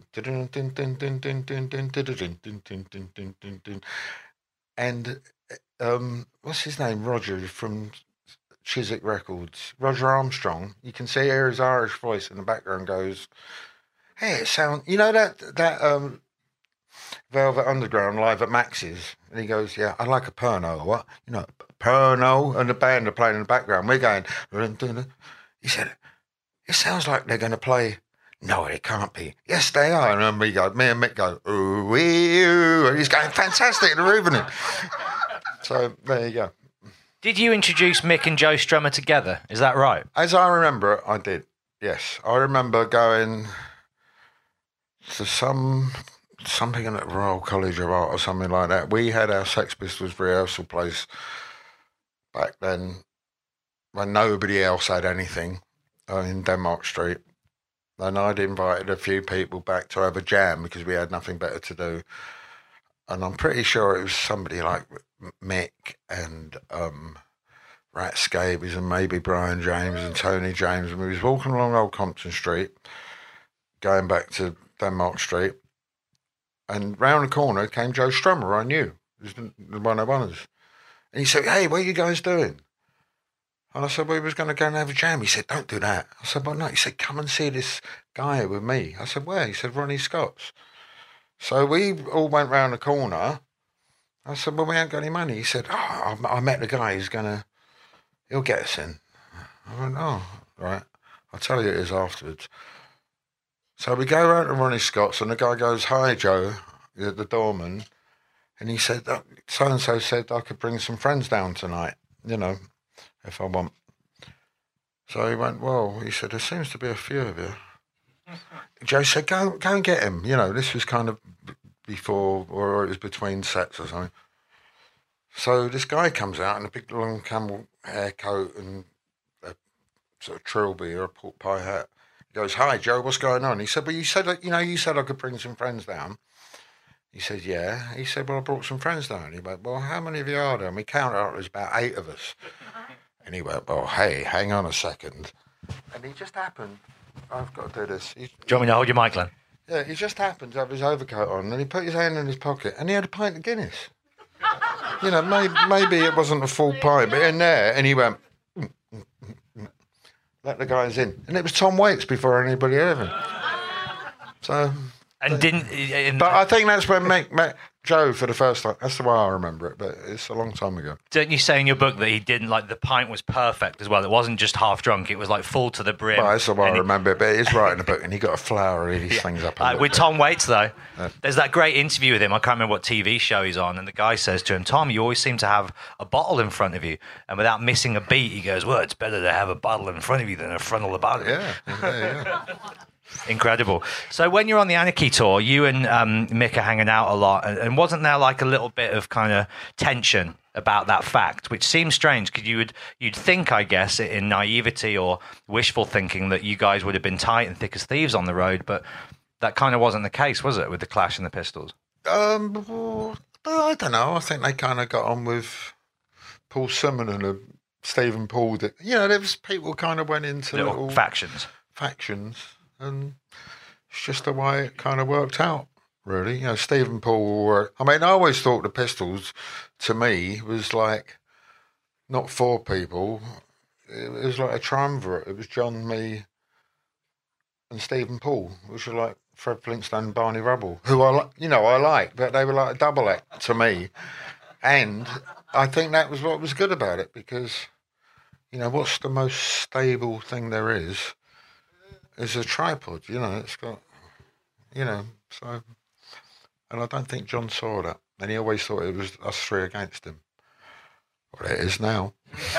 and um, what's his name? Roger from Chiswick Records. Roger Armstrong. You can see hear his Irish voice in the background goes, "Hey, it sounds." You know that that um, Velvet Underground live at Max's, and he goes, "Yeah, I like a Pernod." What? You know, Pernod, and the band are playing in the background. We're going. He said, "It sounds like they're going to play." No, it can't be. Yes, they are. And then we go, me and Mick go, ooh, ooh, and he's going, fantastic, they're moving it. So there you go. Did you introduce Mick and Joe Strummer together? Is that right? As I remember it, I did. Yes, I remember going to some something at the Royal College of Art or something like that. We had our Sex Pistols rehearsal place back then when nobody else had anything uh, in Denmark Street. And I'd invited a few people back to have a jam because we had nothing better to do. And I'm pretty sure it was somebody like Mick and um, Rat Scabies and maybe Brian James and Tony James. And we was walking along Old Compton Street, going back to Denmark Street. And round the corner came Joe Strummer, I knew. He was the one of us. And he said, "Hey, what are you guys doing?" And I said, "Well, we was going to go and have a jam." He said, "Don't do that." I said, "Well, no." He said, "Come and see this guy with me." I said, "Where?" He said, "Ronnie Scott's." So we all went round the corner. I said, "Well, we ain't got any money." He said, "Oh, I met the guy. He's going to, he'll get us in." I went, "Oh, right. I'll tell you it is afterwards." So we go round to Ronnie Scott's and the guy goes, "Hi, Joe," the, the doorman. And he said, "So-and-so said I could bring some friends down tonight, you know, if I want." So he went, "Well," he said, "there seems to be a few of you." Joe said, go go and get him. You know, this was kind of before, or it was between sets or something. So this guy comes out in a big long camel hair coat and a sort of trilby or a pork pie hat. He goes, "Hi, Joe, what's going on?" He said, "Well, you said, you know, you said I could bring some friends down." He said, "Yeah." He said, "Well, I brought some friends down." He went, "Well, how many of you are there?" And we counted out, there's about eight of us. And he went, "Well, hey, hang on a second." And he just happened, I've got to do this. He, Do you want me to hold your mic, Glenn? Yeah, he just happened to have his overcoat on and he put his hand in his pocket and he had a pint of Guinness. You know, maybe, maybe it wasn't a full pint, but in there, and he went, mm, mm, mm, mm, let the guys in. And it was Tom Waits before anybody heard him. So... And didn't... In, but I think that's when Mick met Joe for the first time. That's the way I remember it, but it's a long time ago. Don't you say in your book that he didn't, like, the pint was perfect as well? It wasn't just half drunk, it was, like, full to the brim. Well, that's the way I he, remember it, but it is right in the book, and he got a flower of these yeah. things up. Uh, with bit. Tom Waits, though, yeah. There's that great interview with him. I can't remember what T V show he's on, and the guy says to him, "Tom, you always seem to have a bottle in front of you." And without missing a beat, he goes, "Well, it's better to have a bottle in front of you than a frontal about it." Yeah, yeah, yeah. Incredible. So when you're on the Anarchy tour, you and um, Mick are hanging out a lot, and, and wasn't there like a little bit of kind of tension about that fact, which seems strange because you would you'd think, I guess, in naivety or wishful thinking that you guys would have been tight and thick as thieves on the road, but that kind of wasn't the case, was it, with the Clash and the Pistols? Um, well, I don't know. I think they kind of got on with Paul Simon and uh, Stephen Paul. That, you know, there was people kind of went into little, little factions. Factions. And it's just the way it kind of worked out, really. You know, Stephen Paul were... I mean, I always thought the Pistols, to me, was like not four people. It was like a triumvirate. It was John, me, and Stephen Paul, which were like Fred Flintstone and Barney Rubble, who I, you know, I like, but they were like a double act to me. And I think that was what was good about it, because, you know, what's the most stable thing there is? Is a tripod, you know, it's got, you know, so, and I don't think John saw that, and he always thought it was us three against him. Well, it is now.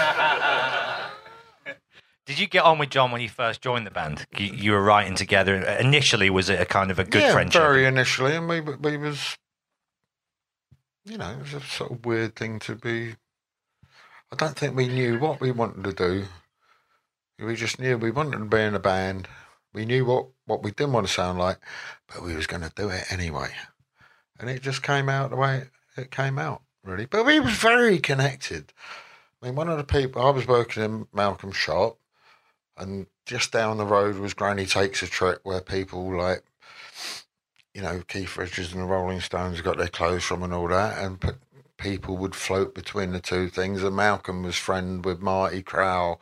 Did you get on with John when you first joined the band? You, you were writing together. Initially, was it a kind of a good yeah, friendship? Yeah, very initially, and we, we was, you know, it was a sort of weird thing to be, I don't think we knew what we wanted to do. We just knew we wanted to be in a band. We knew what, what we didn't want to sound like, but we was going to do it anyway. And it just came out the way it came out, really. But we was very connected. I mean, one of the people, I was working in Malcolm's shop, and just down the road was Granny Takes a Trip, where people like, you know, Keith Richards and the Rolling Stones got their clothes from and all that, and p- people would float between the two things. And Malcolm was friend with Marty Crowell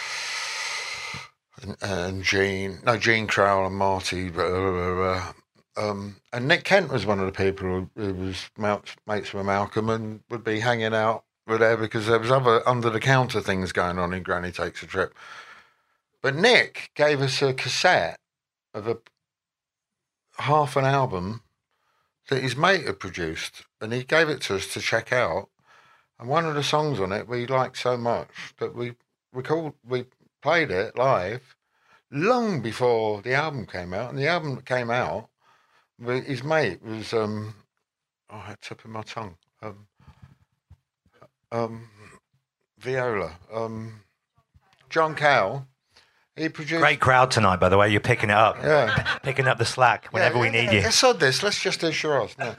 and, and Gene, no, Gene Crowell and Marty. Blah, blah, blah, blah. Um, and Nick Kent was one of the people who, who was mates with Malcolm and would be hanging out with there because there was other under-the-counter things going on in Granny Takes a Trip. But Nick gave us a cassette of a half an album that his mate had produced, and he gave it to us to check out. And one of the songs on it we liked so much that we recalled, we played it live long before the album came out. And the album that came out, his mate was, um, oh, I had tip of my tongue, um, um, viola, um, John Cale. He produced. Great crowd tonight, by the way. You're picking it up. Yeah. Picking up the slack whenever yeah, we need you. Let's sod this. Let's just do Shiraz. No.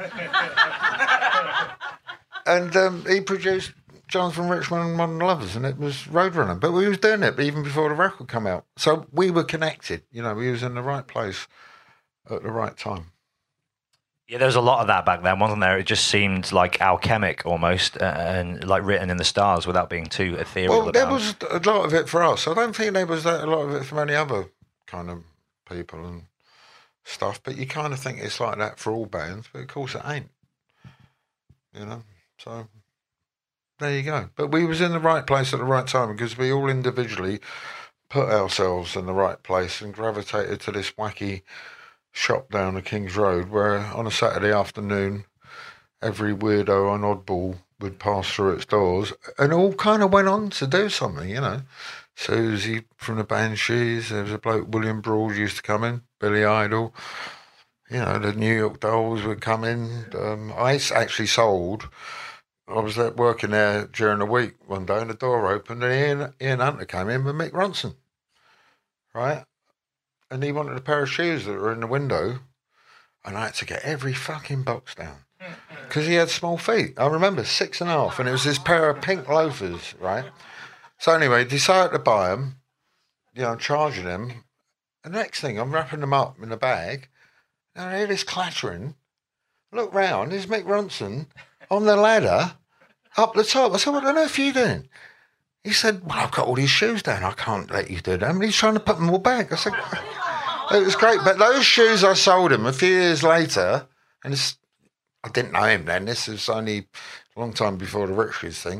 And um, he produced Jonathan Richman and Modern Lovers, and it was Roadrunner. But we was doing it even before the record came out. So we were connected. You know, we was in the right place at the right time. Yeah, there was a lot of that back then, wasn't there? It just seemed like alchemic almost, uh, and like written in the stars without being too ethereal. Well, there was a lot of it for us. I don't think there was that, a lot of it from any other kind of people and stuff. But you kind of think it's like that for all bands, but of course it ain't. You know, so there you go. But we was in the right place at the right time because we all individually put ourselves in the right place and gravitated to this wacky shop down the King's Road where on a Saturday afternoon every weirdo and oddball would pass through its doors and all kind of went on to do something, you know. Susie from the Banshees, there was a bloke, William Broad used to come in, Billy Idol, you know, the New York Dolls would come in. Um, I actually sold, I was there working there during the week one day and the door opened and Ian, Ian Hunter came in with Mick Ronson, right? And he wanted a pair of shoes that were in the window, and I had to get every fucking box down because he had small feet. I remember six and a half, and it was this pair of pink loafers, right? So anyway, decided to buy them, you know, charging them. And the next thing, I'm wrapping them up in a bag, and I hear this clattering. Look round, there's Mick Ronson on the ladder up the top. I said, what on earth are you doing? He said, well, I've got all these shoes down. I can't let you do that. And he's trying to put them all back. I said, it was great. But those shoes, I sold him a few years later. And it's, I didn't know him then. This was only a long time before the Richards thing.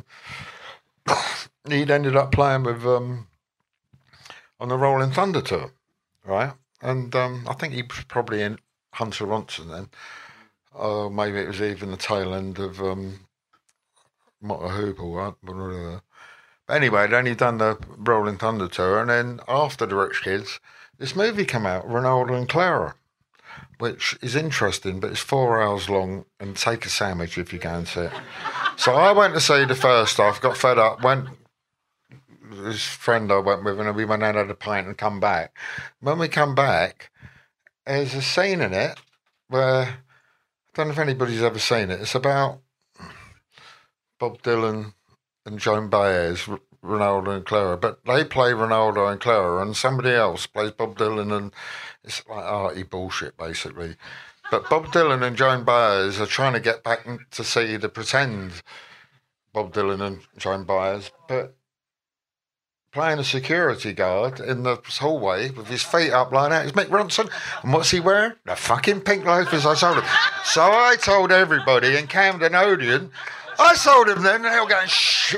He'd ended up playing with, um, on the Rolling Thunder tour, right? And um, I think he was probably in Hunter Ronson then. Or maybe it was even the tail end of um, Motta Hoople, right? But anyway, then he'd done the Rolling Thunder tour, and then after the Rich Kids, this movie came out, Ronaldo and Clara, which is interesting, but it's four hours long, and take a sandwich if you go and see it. So I went to see the first half, got fed up, went, this friend I went with, and we went out had a pint and come back. When we come back, there's a scene in it where, I don't know if anybody's ever seen it, it's about Bob Dylan and Joan Baez, Ronaldo and Clara, but they play Ronaldo and Clara, and somebody else plays Bob Dylan, and it's like arty bullshit, basically. But Bob Dylan and Joan Baez are trying to get back to see the pretend Bob Dylan and Joan Baez, but playing a security guard in the hallway with his feet up like that is Mick Ronson. And what's he wearing? The fucking pink loafers I sold him. So I told everybody in Camden Odeon, I sold him then, and they were going, shh.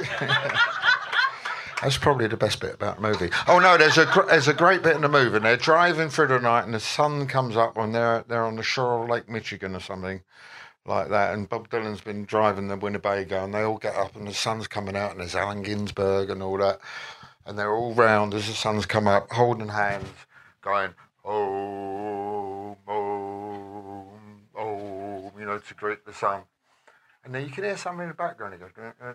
That's probably the best bit about the movie. Oh, no, there's a there's a great bit in the movie, and they're driving through the night, and the sun comes up when they're, they're on the shore of Lake Michigan or something like that, and Bob Dylan's been driving the Winnebago, and they all get up, and the sun's coming out, and there's Allen Ginsberg and all that, and they're all round as the sun's come up, holding hands, going, oh, oh, oh, you know, to greet the sun. And then you can hear something in the background. It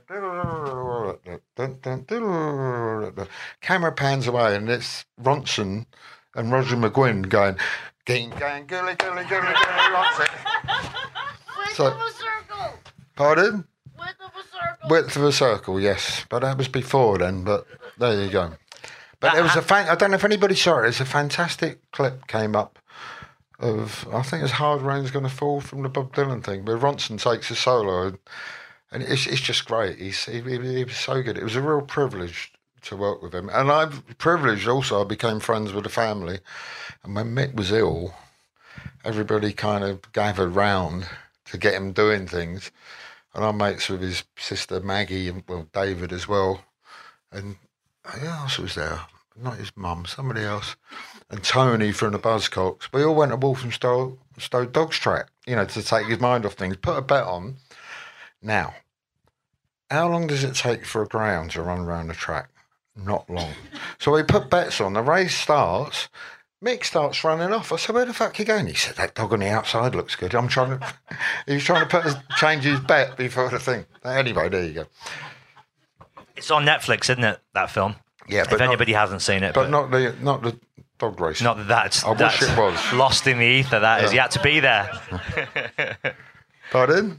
goes. Camera pans away, and it's Ronson and Roger McGuinn going, "Gang, gang, gilly, gilly, gilly, gilly, Ronson." Width So- of a circle. Pardon? Width of a circle. Width of a circle, yes, but that was before then. But there you go. But That there was ha- a fan. I don't know if anybody saw it. There's a fantastic clip came up of I think it's Hard Rain's Gonna Fall from the Bob Dylan thing, where Ronson takes a solo, and, and it's it's just great. He's he, he, he was so good. It was a real privilege to work with him, and I'm privileged also. I became friends with the family, and when Mick was ill, everybody kind of gathered round to get him doing things, and I'm mates with his sister Maggie and well David as well, and who else was there? Not his mum, somebody else. And Tony from the Buzzcocks. We all went to Walthamstow Stowe Dogs Track, you know, to take his mind off things. Put a bet on. Now, how long does it take for a greyhound to run around the track? Not long. So we put bets on. The race starts. Mick starts running off. I said, where the fuck are you going? He said, that dog on the outside looks good. I'm trying to... he was trying to put his, change his bet before the thing. Anyway, there you go. It's on Netflix, isn't it, that film? Yeah, but if anybody not, hasn't seen it. But, But, not the not the dog race. not that that's, I wish that's it was. lost in the ether, that is. Yeah. You had to be there. Pardon?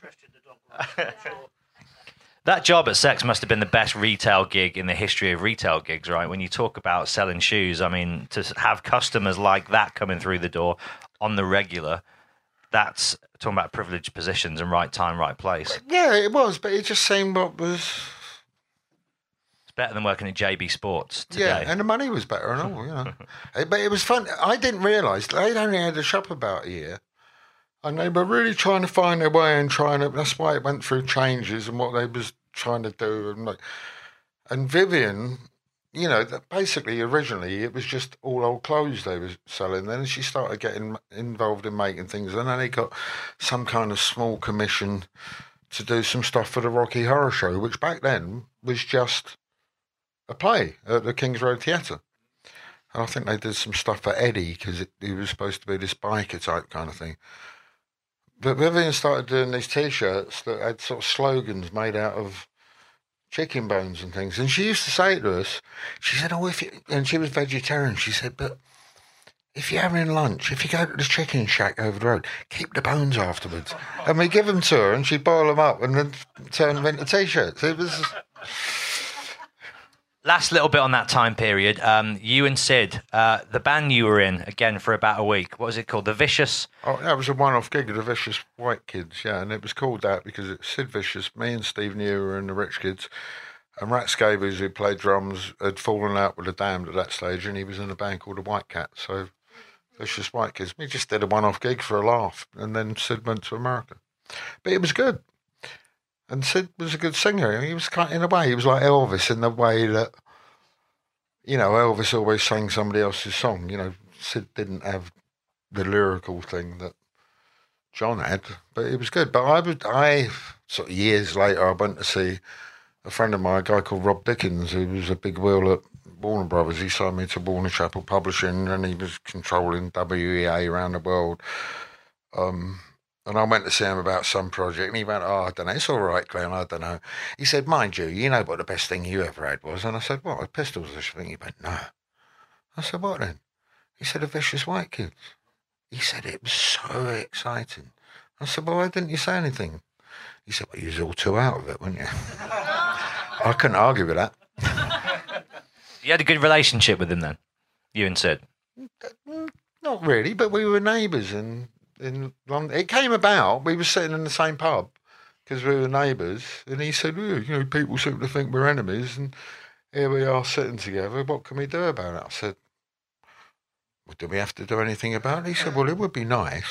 That job at Sex must have been the best retail gig in the history of retail gigs, right? When you talk about selling shoes, I mean, to have customers like that coming through the door on the regular, that's talking about privileged positions and right time, right place. Yeah, it was, but it just seemed what was... It's better than working at J B Sports today. Yeah, and the money was better and all, you know. Eh, but it was fun. I didn't realise they'd only had the shop about a year, and they were really trying to find their way and trying to. That's why it went through changes and what they was trying to do. And like, and Vivian, you know, that basically originally it was just all old clothes they were selling. Then she started getting involved in making things, and then they got some kind of small commission to do some stuff for the Rocky Horror Show, which back then was just a play at the King's Road Theatre. And I think they did some stuff for Eddie because he was supposed to be this biker type kind of thing. But Vivian started doing these T-shirts that had sort of slogans made out of chicken bones and things. And she used to say to us, she said, oh, if you... And she was vegetarian. She said, but if you're having lunch, if you go to the chicken shack over the road, keep the bones afterwards. And we give them to her and she'd boil them up and then turn them into T-shirts. It was... Last little bit on that time period, um, you and Sid, uh, the band you were in, again, for about a week, what was it called? The Vicious? Oh, that was a one-off gig of the Vicious White Kids, yeah, and it was called that because it's Sid Vicious, me and Steve New were in the Rich Kids, and Rat Scabies, who played drums, had fallen out with the Damned at that stage, and he was in a band called the White Cat, so Vicious White Kids. We just did a one-off gig for a laugh, and then Sid went to America. But it was good. And Sid was a good singer. He was kind of, in a way, he was like Elvis in the way that, you know, Elvis always sang somebody else's song. You know, Sid didn't have the lyrical thing that John had, but it was good. But I would, I sort of years later, I went to see a friend of mine, a guy called Rob Dickens, who was a big wheel at Warner Brothers. He signed me to Warner Chappell Publishing, and he was controlling W E A around the world. Um, and I went to see him about some project, and he went, oh, I don't know, it's all right, Glenn, I don't know. He said, mind you, you know what the best thing you ever had was? And I said, what, a Pistols or something? He went, no. I said, what then? He said, a Vicious White Kids. He said, it was so exciting. I said, well, why didn't you say anything? He said, well, you was all too out of it, weren't you? I couldn't argue with that. You had a good relationship with him then, you and Sid? Not really, but we were neighbours in, in London. It came about, we were sitting in the same pub because we were neighbours, and he said, oh, you know, people seem to think we're enemies, and here we are sitting together, what can we do about it? I said, well, do we have to do anything about it? He said, well, it would be nice.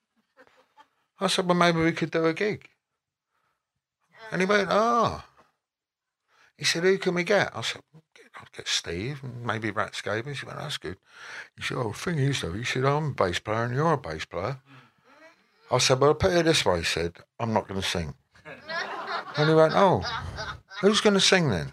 I said, well, maybe we could do a gig. And he went, ah. Oh. He said, who can we get? I said, I'll get Steve and maybe Rat Scabies. He went, that's good. He said, oh, the thing is, though, he said, I'm a bass player and you're a bass player. I said, well, I'll put it this way, he said, I'm not going to sing. And he went, oh, who's going to sing then?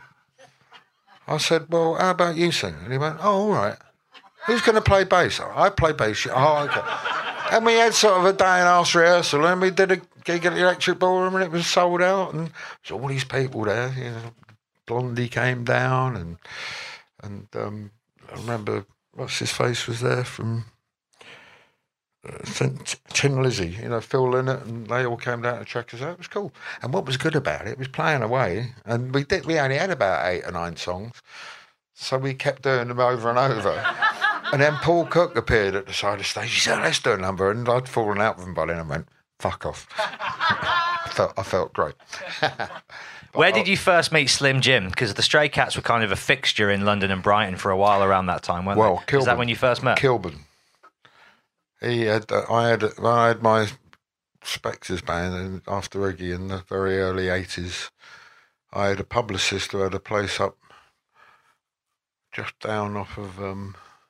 I said, well, how about you sing? And he went, oh, all right. Who's going to play bass? I play bass. Oh, okay. And we had sort of a day and a half rehearsal, and we did a gig at the Electric Ballroom, and it was sold out, and there's all these people there. You know, Blondie came down, and and um, I remember what's his face was there from uh, Tin Lizzy, you know, Phil Lynott, and they all came down to check us out. It was cool. And what was good about it, it was playing away, and we did. We only had about eight or nine songs. So we kept doing them over and over. And then Paul Cook appeared at the side of the stage. He said, let's do a number. And I'd fallen out with him by then. I went, fuck off. I, felt, I felt great. Where did you first meet Slim Jim? Because the Stray Cats were kind of a fixture in London and Brighton for a while around that time, weren't well, they? Kilburn, Is that when you first met? Kilburn. He had, uh, I had, I had my Spectres band and after Iggy in the very early eighties. I had a publicist who had a place up just down off of um,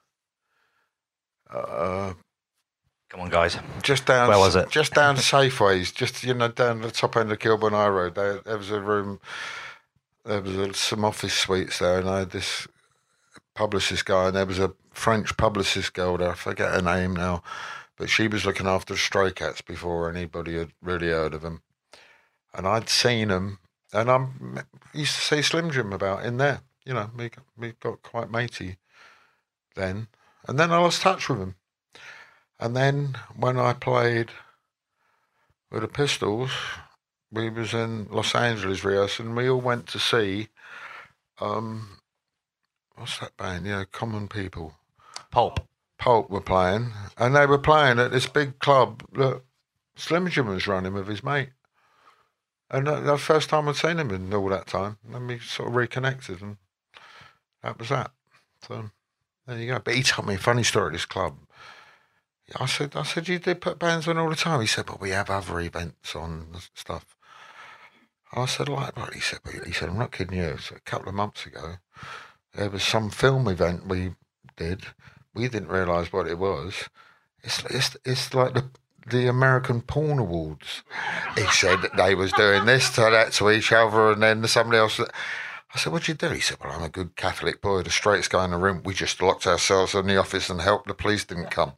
uh, come on, guys. Just down. Where was it? Just down Safeways. Just you know, down the top end of Kilburn High Road. There, there was a room. There was a, some office suites there, and I had this publicist guy, and there was a French publicist girl there. I forget her name now, but she was looking after Stray Cats before anybody had really heard of them. And I'd seen them, and I used to see Slim Jim about in there. You know, we got, we got quite matey then. And then I lost touch with him. And then when I played with the Pistols, we was in Los Angeles rehearsing. We all went to see, um, what's that band? You know, Common People. Pulp. Pulp were playing. And they were playing at this big club that Slim Jim was running with his mate. And that, that was the first time I'd seen him in all that time. And then we sort of reconnected, and that was that. So there you go. But he told me a funny story at this club. I said, I said, you do put bands on all the time? He said, but we have other events on and stuff. I said, like what? He said, but he said, I'm not kidding you. So a couple of months ago, there was some film event we did. We didn't realise what it was. It's it's it's like the the American Porn Awards. He said that they was doing this to that to each other, and then somebody else. I said, what'd you do? He said, well, I'm a good Catholic boy, the straightest guy in the room. We just locked ourselves in the office and helped the police didn't come.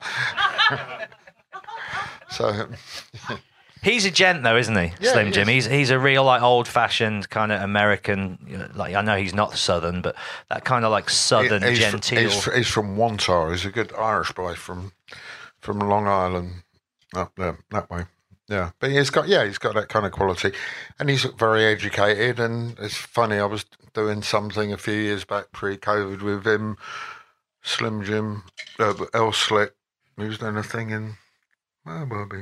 So he's a gent, though, isn't he, yeah, Slim he Jim? is. He's he's a real like old-fashioned kind of American. You know, like I know he's not Southern, but that kind of like Southern he's, genteel. He's, he's from Wantar. He's a good Irish boy from from Long Island, up there that way. Yeah, but he's got yeah he's got that kind of quality, and he's very educated. And it's funny, I was doing something a few years back pre-COVID with him, Slim Jim, uh, El Slick. He was doing a thing in where will it be?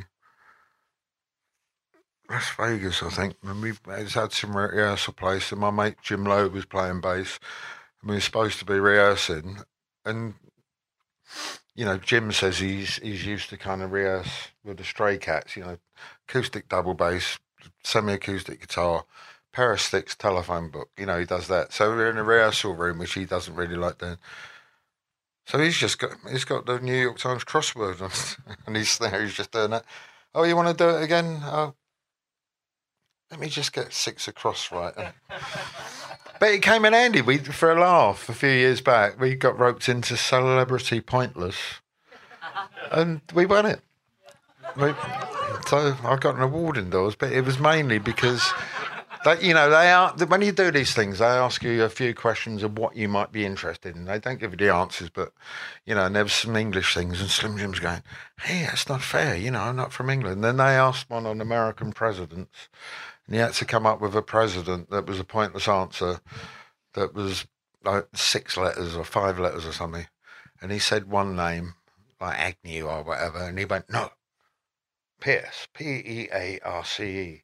Las Vegas, I think. And we had some rehearsal place, and my mate Jim Lowe was playing bass, and we were supposed to be rehearsing, and you know, Jim says he's he's used to kind of rehearse with the Stray Cats, you know, acoustic double bass, semi-acoustic guitar, pair of sticks, telephone book, you know, he does that. So we're in a rehearsal room, which he doesn't really like doing. So he's just got he's got the New York Times crossword on, and he's there, he's just doing that. Oh, you want to do it again? Oh, let me just get six across right. But it came in handy. We, for a laugh, a few years back, we got roped into Celebrity Pointless, and we won it. We, so I got an award indoors, but it was mainly because, they, you know, they are when you do these things, they ask you a few questions of what you might be interested in. They don't give you the answers, but you know, and there was some English things, and Slim Jim's going, "Hey, that's not fair. You know, I'm not from England." And then they asked one on American presidents. And he had to come up with a president that was a pointless answer that was like six letters or five letters or something. And he said one name, like Agnew or whatever, and he went, no, Pierce, P E A R C E,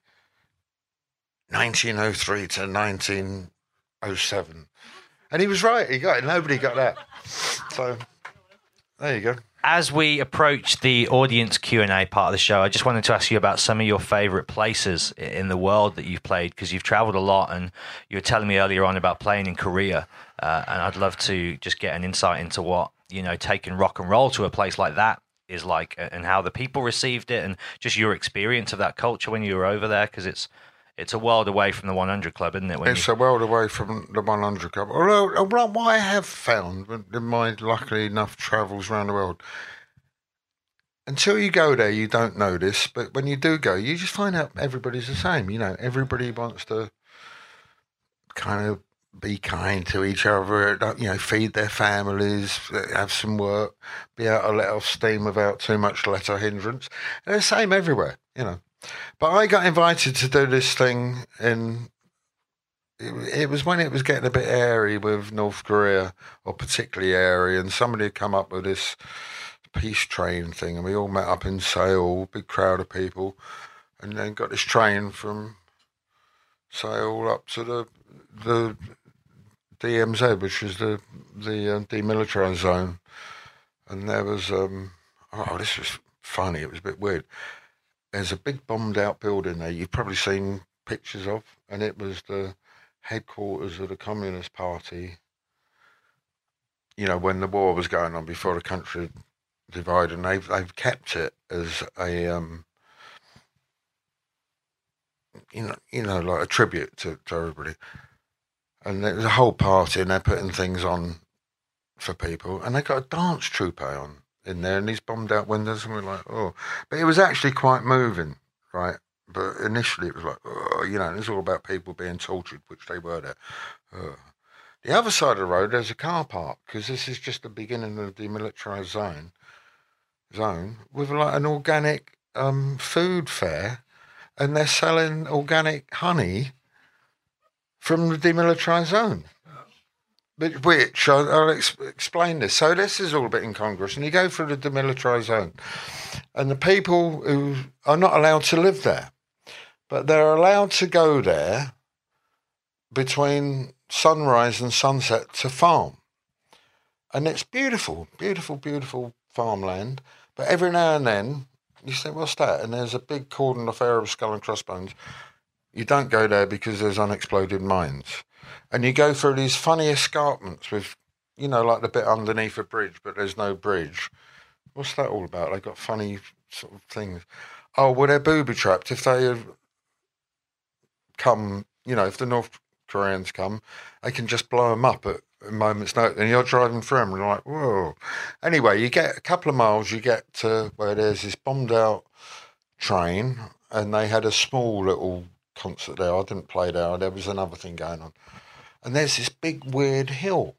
nineteen oh three to nineteen oh seven. And he was right, he got it. Nobody got that. So, there you go. As we approach the audience Q and A part of the show, I just wanted to ask you about some of your favourite places in the world that you've played, because you've travelled a lot, and you were telling me earlier on about playing in Korea, uh, and I'd love to just get an insight into what, you know, taking rock and roll to a place like that is like, and how the people received it, and just your experience of that culture when you were over there, because it's it's a world away from the one hundred Club, isn't it? When it's you... a world away from the one hundred Club. Although, what I have found in my, luckily enough, travels around the world, until you go there, you don't know this, but when you do go, you just find out everybody's the same. You know, everybody wants to kind of be kind to each other, you know, feed their families, have some work, be able to let off steam without too much let or hindrance. And it's the same everywhere, you know. But I got invited to do this thing in it, it was when it was getting a bit airy with North Korea, or particularly airy, and somebody had come up with this peace train thing, and we all met up in Seoul, big crowd of people, and then got this train from Seoul up to the the D M Z, which is the the uh, demilitarized zone, and there was um, oh, this was funny. It was a bit weird. There's a big bombed out building there. You've probably seen pictures of, and it was the headquarters of the Communist Party. You know, when the war was going on, before the country divided, and they've they've kept it as a um, you know, you know, like a tribute to, to everybody. And there was a whole party, and they're putting things on for people, and they got a dance troupe on in there, and these bombed out windows, and we're like, oh. But it was actually quite moving, right? But initially it was like, oh, you know, and it was all about people being tortured, which they were there. Oh. The other side of the road, there's a car park, because this is just the beginning of the demilitarised zone, zone with like an organic um, food fair, and they're selling organic honey from the demilitarised zone. But which, I'll, I'll ex- explain this. So this is all a bit incongruous, and you go through the demilitarised zone, and the people who are not allowed to live there, but they're allowed to go there between sunrise and sunset to farm. And it's beautiful, beautiful, beautiful farmland. But every now and then, you say, what's that? And there's a big cordon off Arab skull and crossbones. You don't go there because there's unexploded mines. And you go through these funny escarpments with, you know, like the bit underneath a bridge, but there's no bridge. What's that all about? They've got funny sort of things. Oh, well, they're booby-trapped. If they have come, you know, if the North Koreans come, they can just blow them up at a moment's notice. And you're driving through them and you're like, whoa. Anyway, you get a couple of miles, you get to where there's this bombed-out train, and they had a small little concert there. I didn't play there. There was another thing going on. And there's this big weird hill,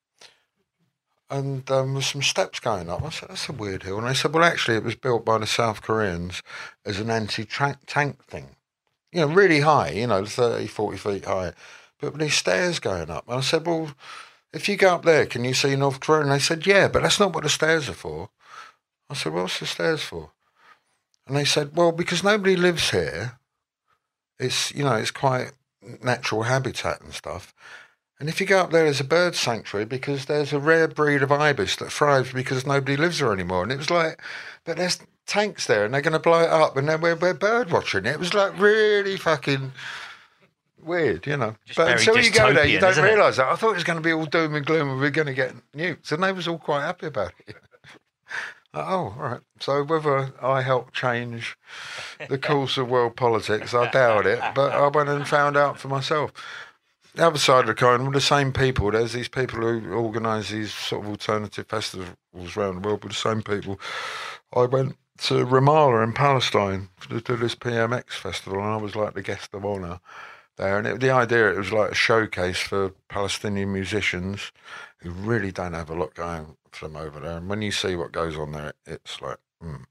and um, with some steps going up. I said, that's a weird hill. And they said, well, actually, it was built by the South Koreans as an anti-tank thing. You know, really high, you know, thirty, forty feet high. But with these stairs going up. And I said, well, if you go up there, can you see North Korea? And they said, yeah, but that's not what the stairs are for. I said, well, what's the stairs for? And they said, well, because nobody lives here. It's, you know, it's quite natural habitat and stuff. And if you go up there, there's a bird sanctuary because there's a rare breed of ibis that thrives because nobody lives there anymore. And it was like, but there's tanks there and they're going to blow it up, and then we're, we're bird watching. It was like really fucking weird, you know. Just but until you go there, you don't isn't it? realise that. I thought it was going to be all doom and gloom and we're going to get nukes. And they was all quite happy about it. Oh, all right. So whether I helped change the course of world politics, I doubt it, but I went and found out for myself. The other side of the coin were the same people. There's these people who organise these sort of alternative festivals around the world with the same people. I went to Ramallah in Palestine to do this P M X festival, and I was like the guest of honour there. And it, the idea, it was like a showcase for Palestinian musicians who really don't have a lot going for them over there. And when you see what goes on there, it's like, mm.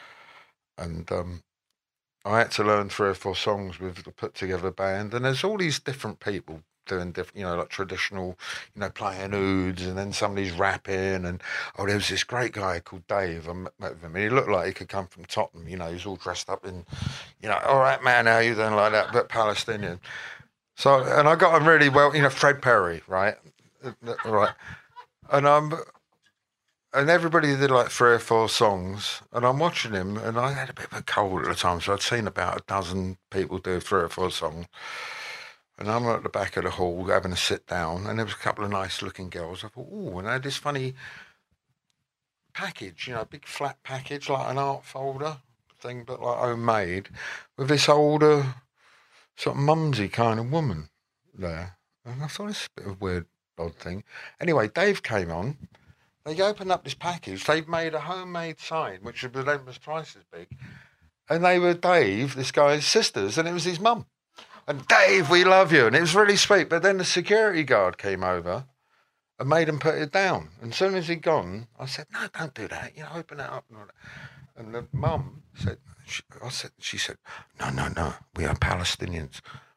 And um, I had to learn three or four songs with the put together band, and there's all these different people doing different, you know, like traditional, you know, playing ouds, and then somebody's rapping, and oh, there was this great guy called Dave. I met with him, and he looked like he could come from Tottenham. You know, he's all dressed up in, you know, all right, man, how you doing, like that, but Palestinian. So, and I got him really well, you know, Fred Perry, right, right, and I'm. Um, And everybody did like three or four songs, and I'm watching him, and I had a bit of a cold at the time, so I'd seen about a dozen people do three or four songs. And I'm at the back of the hall having a sit down, and there was a couple of nice-looking girls. I thought, ooh, and I had this funny package, you know, a big flat package, like an art folder thing, but like homemade, with this older, sort of mumsy kind of woman there. And I thought, it's a bit of a weird, odd thing. Anyway, Dave came on. They opened up this package. They've made a homemade sign, which was twice as big. And they were Dave, this guy's sisters, and it was his mum. And Dave, we love you. And it was really sweet. But then the security guard came over and made him put it down. And as soon as he'd gone, I said, no, don't do that. You know, open it up. And, all that. And the mum said, she, I said, she said, no, no, no, we are Palestinians.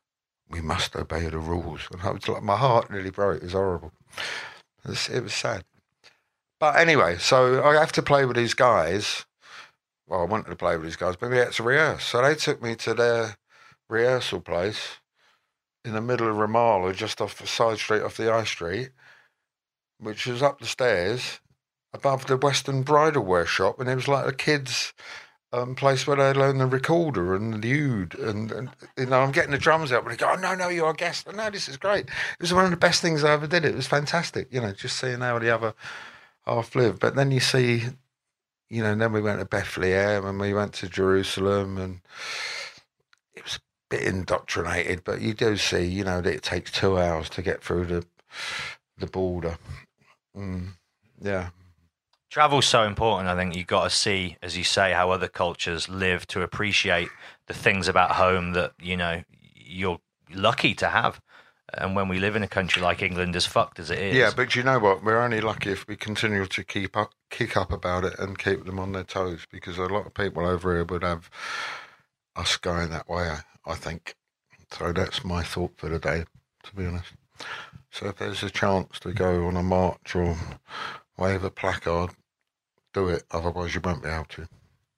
we must obey the rules. And I was like, my heart nearly broke. It was horrible. It was, it was sad. But anyway, so I have to play with these guys. Well, I wanted to play with these guys, but we had to rehearse. So they took me to their rehearsal place in the middle of Ramallah, just off the side street off the high street, which was up the stairs above the Western Bridal Wear shop, and it was like a kids' um, place where they learn the recorder and the oud, and, and you know, I'm getting the drums out, but they go, oh, no, no, you're a guest. No, this is great. It was one of the best things I ever did. It was fantastic, you know, just seeing how the other half lived. But then you see, you know, and then we went to Bethlehem and we went to Jerusalem, and it was a bit indoctrinated, but you do see, you know, that it takes two hours to get through the the border. Mm, yeah. Travel's so important. I think you've got to see, as you say, how other cultures live to appreciate the things about home that, you know, you're lucky to have. And when we live in a country like England, as fucked as it is. Yeah, but you know what? We're only lucky if we continue to keep up, kick up about it and keep them on their toes, because a lot of people over here would have us going that way, I think. So that's my thought for the day, to be honest. So if there's a chance to go on a march or wave a placard, do it. Otherwise, you won't be able to.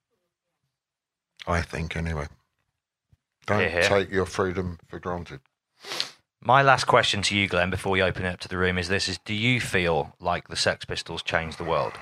I think, anyway. Don't Hear, hear. take your freedom for granted. My last question to you, Glenn, before we open it up to the room is this, is do you feel like the Sex Pistols changed the world?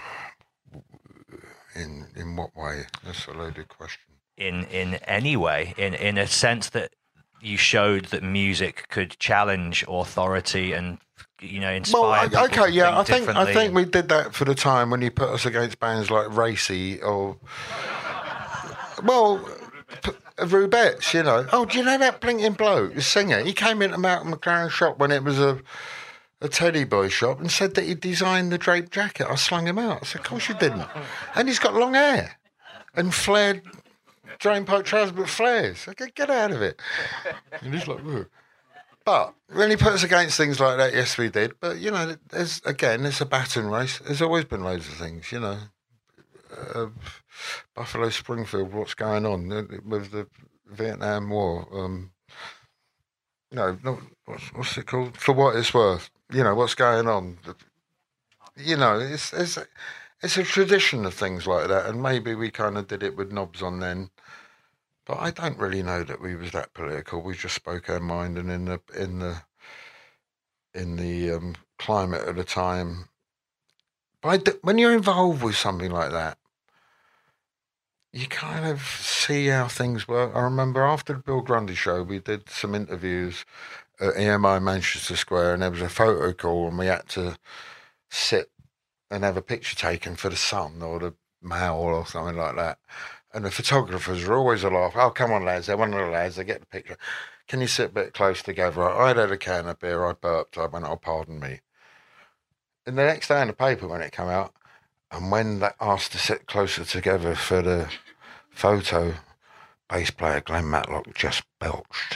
In in what way? That's a loaded question. In in any way, in, in a sense that you showed that music could challenge authority and, you know, inspire Well, people okay, to yeah, I think think I differently. think we did that for the time when you put us against bands like Racy or, well, P- Rubettes, you know. Oh, do you know that blinking bloke, the singer? He came into Malcolm McLaren's shop when it was a a teddy boy shop and said that he designed the draped jacket. I slung him out. I said, of course you didn't. And he's got long hair and flared drain pipe trousers with flares. I said, get out of it. And he's like, ugh. But when he put us against things like that, yes, we did. But, you know, there's again, it's a baton race. There's always been loads of things, you know. Uh, Buffalo Springfield, what's going on with the Vietnam War? Um, no, no what's, what's it called? For What It's Worth. You know, what's going on? You know, it's it's it's a tradition of things like that, and maybe we kind of did it with knobs on then. But I don't really know that we was that political. We just spoke our mind, and in the in the in the um, climate at the time. But I d- when you're involved with something like that, you kind of see how things work. I remember after the Bill Grundy show, we did some interviews at E M I Manchester Square, and there was a photo call, and we had to sit and have a picture taken for the Sun or the Mail or something like that. And the photographers were always a laugh. Oh, come on, lads. They're one of the lads. They get the picture. Can you sit a bit close together? I'd had a can of beer. I burped. I went, oh, pardon me. And the next day in the paper when it came out, and when they asked to sit closer together for the photo, bass player Glenn Matlock just belched.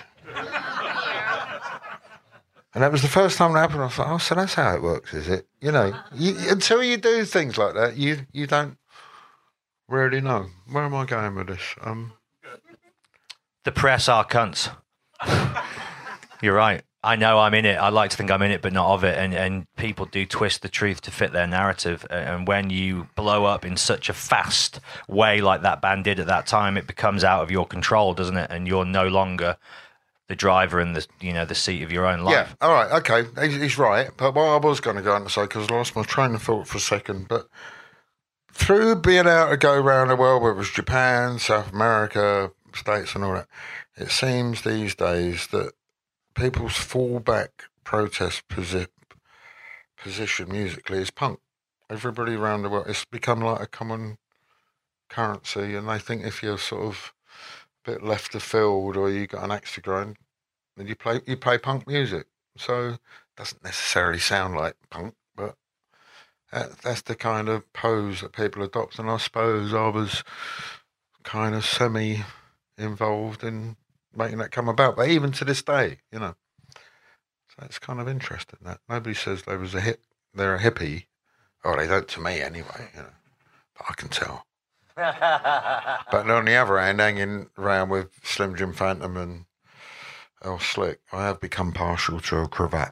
And that was the first time that happened. I thought, oh, so that's how it works, is it? You know, you, until you do things like that, you you don't really know. Where am I going with this? Um, The press are cunts. You're right. I know I'm in it. I like to think I'm in it, but not of it. And and people do twist the truth to fit their narrative. And when you blow up in such a fast way like that band did at that time, it becomes out of your control, doesn't it? And you're no longer the driver in the, you know, the seat of your own life. yeah, all right, okay, he's, he's right. But what I was going to go on to say, because I lost my train of thought for a second, but through being able to go around the world, whether it was Japan, South America, States and all that, it seems these days that people's fallback protest posi- position musically is punk. Everybody around the world, it's become like a common currency, and they think if you're sort of a bit left of field or you got an axe to grind, then you play you play punk music. So it doesn't necessarily sound like punk, but that, that's the kind of pose that people adopt. And I suppose I was kind of semi involved in making that come about. But even to this day, you know, so it's kind of interesting that nobody says they was a hip, they're a hippie, or they don't to me anyway. You know, but I can tell. But on the other hand, hanging around with Slim Jim Phantom and Oh, slick. I have become partial to a cravat.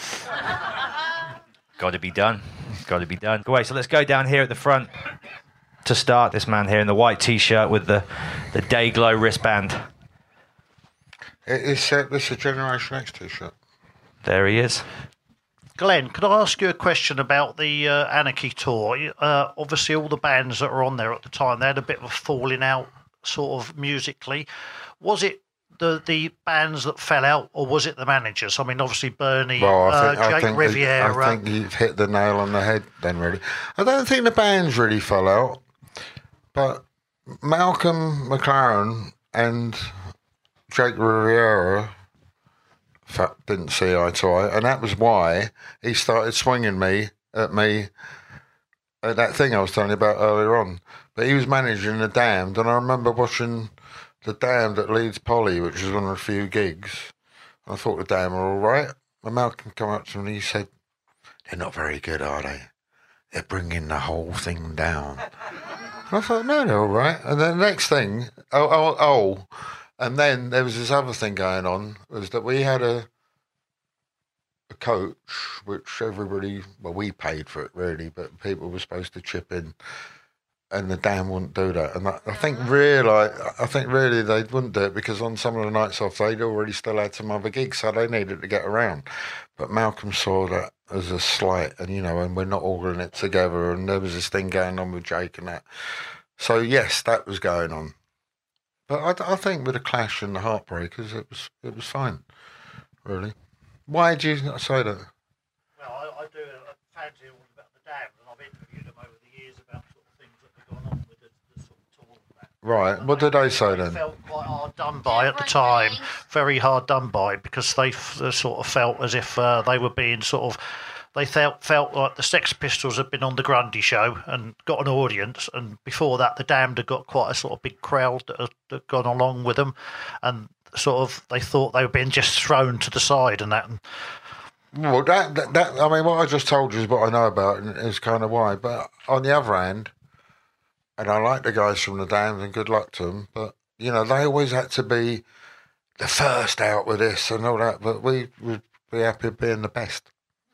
Got to be done. Got to be done. Wait, so let's go down here at the front to start. This man here in the white T-shirt with the, the Dayglow wristband. It, it's, a, it's a Generation X T-shirt. There he is. Glenn, could I ask you a question about the uh, Anarchy tour? Uh, obviously, all the bands that were on there at the time, they had a bit of a falling out, sort of musically. Was it the the bands that fell out, or was it the managers? I mean, obviously Bernie, well, I think, uh, Jake I think Riviera. The, I think you've hit the nail on the head then, really. I don't think the bands really fell out, but Malcolm McLaren and Jake Riviera didn't see eye to eye, and that was why he started swinging me at me at that thing I was telling you about earlier on. But he was managing the Damned, and I remember watching the Damned at Leeds Poly, which was one of a few gigs. I thought the Damned were all right. And Malcolm came up to me and he said, "They're not very good, are they? They're bringing the whole thing down." And I thought, no, they're all right. And then the next thing, oh, oh, oh, and then there was this other thing going on, was that we had a a coach, which everybody, well, we paid for it really, but people were supposed to chip in, and the Damned wouldn't do that. And I, I think really, I think really they wouldn't do it because on some of the nights off, they'd already still had some other gigs, so they needed to get around. But Malcolm saw that as a slight, and you know, and we're not all in it together, and there was this thing going on with Jake and that. So yes, that was going on. But I, I think with the Clash and the Heartbreakers, it was it was fine, really. Why do you say that? Well, I, I do a fancy all about the Damned, and I've interviewed them over the years about sort of things that have gone on with the, the sort of tour and that. Right. And What they, did they say then? They felt quite hard done by at the time, very hard done by, because they, f- they sort of felt as if uh, they were being sort of. They felt felt like the Sex Pistols had been on the Grundy show and got an audience, and before that, the Damned had got quite a sort of big crowd that had, that gone along with them, and sort of they thought they were being just thrown to the side and that. And Well, that, that that I mean, what I just told you is what I know about, and is kind of why. But on the other hand, and I like the guys from the Damned, and good luck to them. But you know, they always had to be the first out with this and all that. But we would be happy being the best.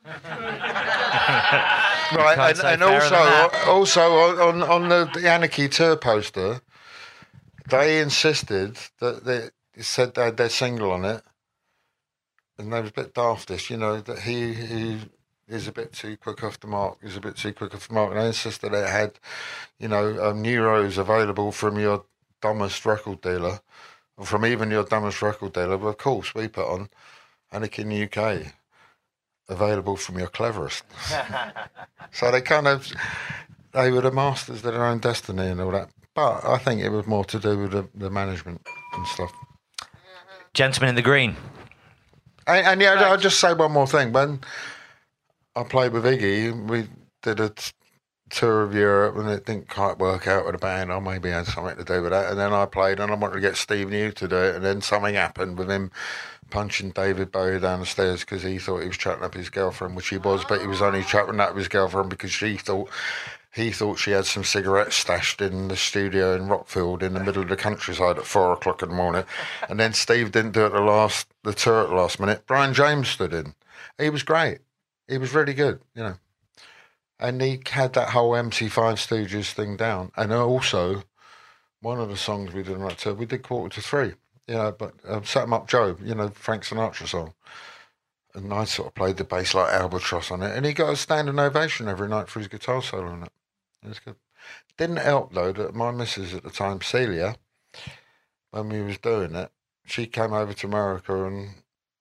Right, and, and also, also on on the, the Anarchy tour poster, they insisted that they said they had their single on it, and they was a bit daftish, you know, that he he is a bit too quick off the mark, is a bit too quick off the mark, and they insisted it had, you know, um, Neuros available from your dumbest record dealer, or from even your dumbest record dealer. But of course, we put on Anarchy in the U K. Available from your cleverest. So they kind of, they were the masters of their own destiny and all that. But I think it was more to do with the, the management and stuff. Gentleman in the green. And, and yeah, I'll just say one more thing. When I played with Iggy, we did a t- tour of Europe and it didn't quite work out with the band. I maybe had something to do with that. And then I played and I wanted to get Steve New to do it. And then something happened with him punching David Bowie down the stairs because he thought he was chatting up his girlfriend, which he was, but he was only chatting up his girlfriend because she thought he thought she had some cigarettes stashed in the studio in Rockfield in the middle of the countryside at four o'clock in the morning. And then Steve didn't do it the last the tour at the last minute. Brian James stood in. He was great. He was really good, you know. And he had that whole M C five Stooges thing down. And also, one of the songs we did on that tour, we did Quarter to Three. You know, but um, Set 'em Up Joe, you know, Frank Sinatra song. And I sort of played the bass like Albatross on it. And he got a standing ovation every night for his guitar solo on it. It was good. Didn't help, though, that my missus at the time, Celia, when we was doing it, she came over to America and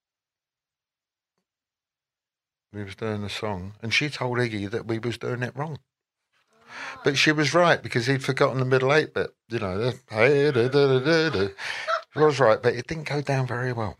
we was doing the song. And she told Iggy that we was doing it wrong. But she was right, because he'd forgotten the middle eight bit. You know, hey, da, da, da, da. She was right, but it didn't go down very well.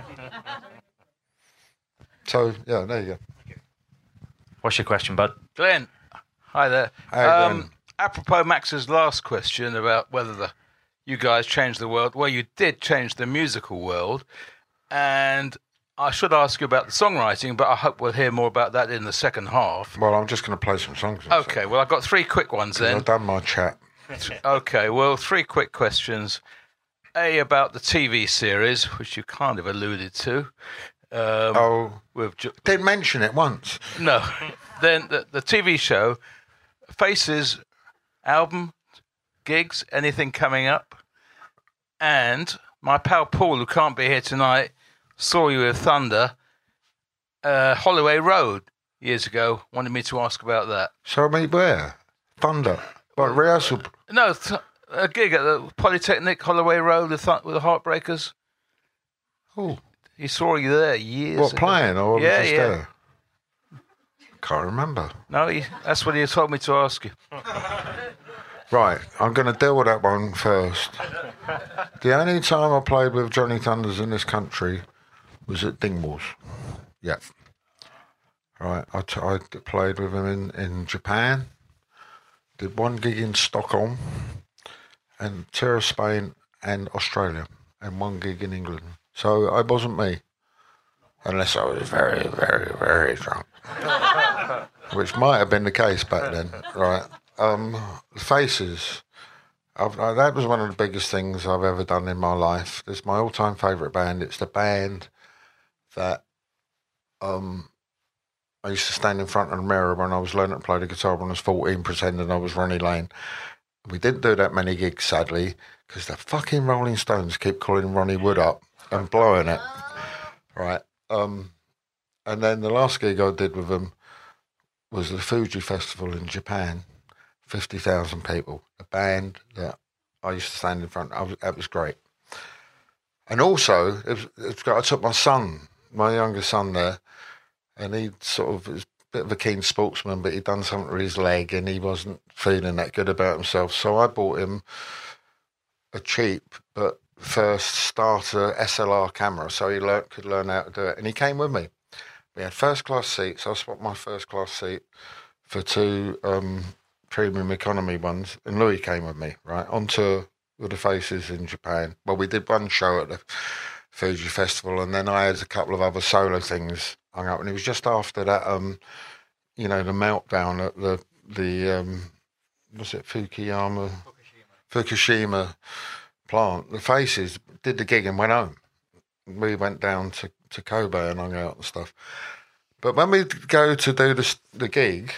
So, yeah, there you go. What's your question, bud? Glenn, hi there. Hi, um, Glenn. Apropos Max's last question about whether the you guys changed the world, well, you did change the musical world, and I should ask you about the songwriting, but I hope we'll hear more about that in the second half. Well, I'm just going to play some songs. Okay, well, I've got three quick ones then. I've done my chat. Okay, well, three quick questions. A, about the T V series, which you kind of alluded to. Um, oh, with ju- didn't mention it once. No. Then the, the T V show, Faces, album, gigs, anything coming up. And my pal Paul, who can't be here tonight, saw you with Thunder, uh, Holloway Road years ago. Wanted me to ask about that. So, I mean, where? Thunder? What, rehearsal? No, th- a gig at the Polytechnic, Holloway Road with, th- with the Heartbreakers. Oh. He saw you there years What, ago. playing or yeah, just yeah. there? Can't remember. No, he, that's what he told me to ask you. Right, I'm going to deal with that one first. The only time I played with Johnny Thunders in this country was at Dingwalls. Yeah. Right, I, t- I played with him in, in Japan, did one gig in Stockholm, and two of Spain and Australia, and one gig in England. So it wasn't me, unless I was very, very, very drunk, which might have been the case back then, right? Um, Faces, I've, uh, that was one of the biggest things I've ever done in my life. It's my all-time favourite band. It's the band that um, I used to stand in front of the mirror when I was learning to play the guitar when I was fourteen, pretending I was Ronnie Lane. We didn't do that many gigs, sadly, because the fucking Rolling Stones keep calling Ronnie Wood up and blowing it, right? Um, and then the last gig I did with them was the Fuji Festival in Japan. fifty thousand people, a band that I used to stand in front of. That was great. And also, it was, it was, I took my son, my youngest son there, and he sort of was a bit of a keen sportsman, but he'd done something with his leg and he wasn't feeling that good about himself. So I bought him a cheap but first starter S L R camera so he learnt, could learn how to do it. And he came with me. We had first class seats. I swapped my first class seat for two... Um, premium economy ones, and Louis came with me, right, on tour with the Faces in Japan. Well, we did one show at the Fuji Festival, and then I had a couple of other solo things hung up, and it was just after that, um, you know, the meltdown at the, the um, was it Fukuyama? Fukushima. Fukushima plant. The Faces did the gig and went home. We went down to, to Kobe and hung out and stuff. But when we go to do the, the gig,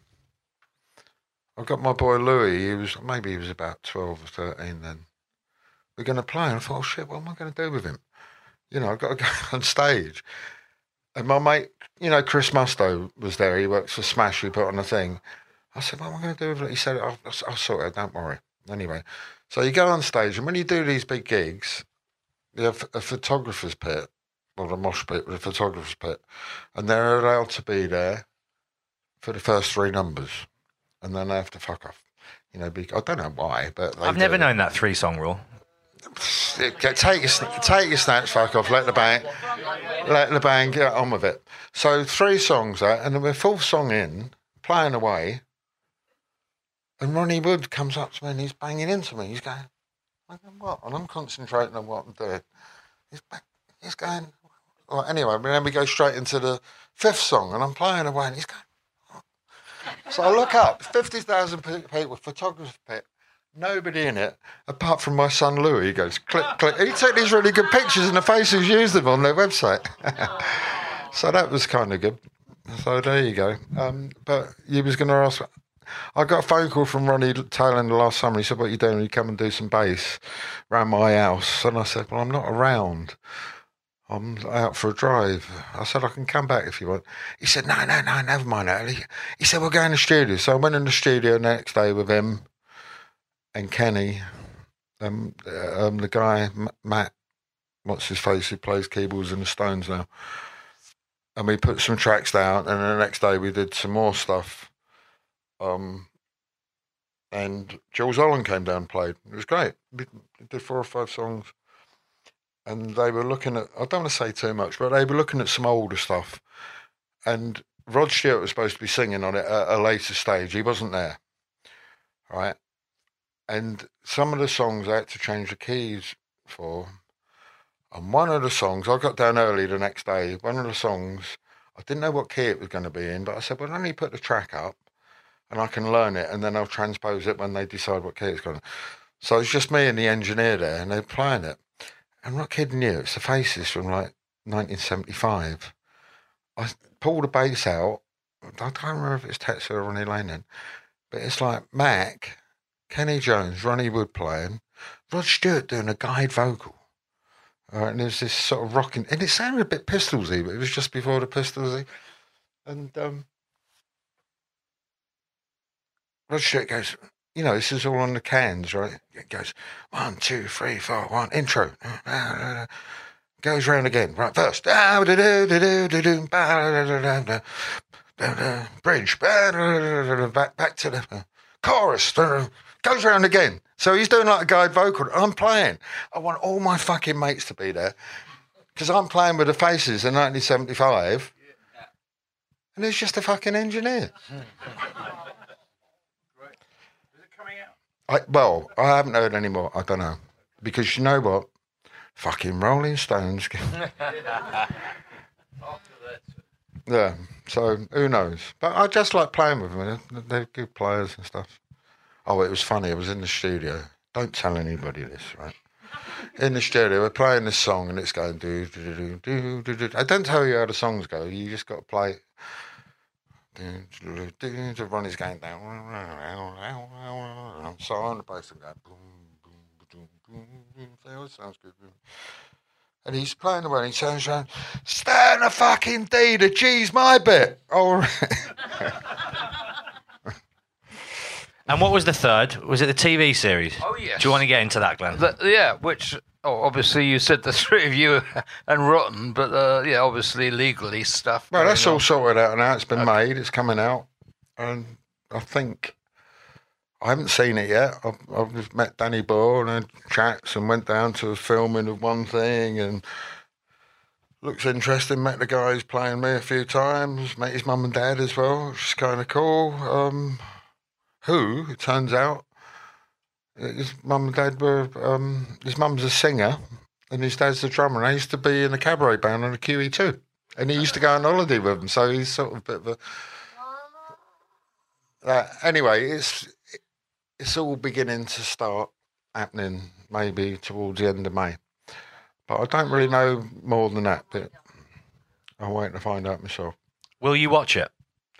I got my boy Louis, he was, maybe he was about twelve or thirteen then. We're going to play, and I thought, oh shit, what am I going to do with him? You know, I've got to go on stage. And my mate, you know, Chris Musto was there, he works for Smash, he put on a thing. I said, what am I going to do with it? He said, I'll, I'll sort it, don't worry. Anyway, so you go on stage, and when you do these big gigs, you have a photographer's pit, or the mosh pit, the photographer's pit, and they're allowed to be there for the first three numbers. And then they have to fuck off. You know, because, I don't know why, but... I've never known that three-song rule. Take your, take your snaps, fuck off, let the band, let the band get on with it. So three songs out, and then we're fourth song in, playing away, and Ronnie Wood comes up to me and he's banging into me. He's going, I go, what? And I'm concentrating on what I'm doing. He's, he's going... Well, anyway, then we go straight into the fifth song, and I'm playing away, and he's going... So I look up, fifty thousand people, photographer's pit, nobody in it, apart from my son Louis. He goes, click, click. He took these really good pictures and the Faces used them on their website. So that was kind of good. So there you go. Um, but you was going to ask, I got a phone call from Ronnie tail end of last summer. He said, what are you doing? You come and do some bass around my house. And I said, well, I'm not around. I'm out for a drive. I said, I can come back if you want. He said, no, no, no, never mind. Early. He said, we'll go in the studio. So I went in the studio the next day with him and Kenny, um, um, the guy, Matt, what's his face, who plays keyboards in the Stones now. And we put some tracks down, and the next day we did some more stuff. Um, and Jules Holland came down and played. It was great. We did four or five songs. And they were looking at, I don't want to say too much, but they were looking at some older stuff. And Rod Stewart was supposed to be singing on it at a later stage. He wasn't there, right? And some of the songs I had to change the keys for. And one of the songs, I got down early the next day, one of the songs, I didn't know what key it was going to be in, but I said, well, let me put the track up and I can learn it and then I'll transpose it when they decide what key it's going to. So it's just me and the engineer there, and they're playing it. I'm not kidding you, it's the Faces from like nineteen seventy-five. I pull the bass out. I don't remember if it's Tetsu or Ronnie Lane, but it's like Mac, Kenny Jones, Ronnie Wood playing, Rod Stewart doing a guide vocal. All right, and there's this sort of rocking, and it sounded a bit Pistolsy, but it was just before the Pistolsy. And um, Rod Stewart goes, you know, this is all on the cans, right? It goes, one, two, three, four, one, intro. Goes round again, right, first. Bridge. Back, back to the chorus. Goes round again. So he's doing like a guide vocal. I'm playing. I want all my fucking mates to be there because I'm playing with the Faces in nineteen seventy-five. And there's just a fucking engineer. I, well, I haven't heard any more. I don't know. Because you know what? Fucking Rolling Stones. Yeah, so who knows? But I just like playing with them. They're, they're good players and stuff. Oh, it was funny. I was in the studio. Don't tell anybody this, right? In the studio, we're playing this song and it's going do do do do do do. I don't tell you how the songs go. You just got to play it. Ronnie's going down. I'm so on the bass and going boom, boom, boom, boom. Oh, sounds good. And he's playing away and he turns around, stay in the fucking D, the G's my bit. All right. And what was the third? Was it the T V series? Oh, yes. Do you want to get into that, Glenn? The, yeah, which, oh, obviously you said the three of you and Rotten, but uh, yeah, obviously legally stuff. Well, that's on. all sorted out now. It's been Okay. made. It's coming out. And I think, I haven't seen it yet. I've, I've met Danny Boyle and had chats and went down to a filming of one thing and looks interesting. Met the guys playing me a few times. Met his mum and dad as well, which is kind of cool. Um, who, it turns out, his mum and dad were, um, his mum's a singer and his dad's a drummer. And they used to be in a cabaret band on the Q E two. And he used to go on holiday with them. So he's sort of a bit of a... Uh, anyway, it's it's all beginning to start happening maybe towards the end of May. But I don't really know more than that. But I'm waiting to find out myself. Will you watch it?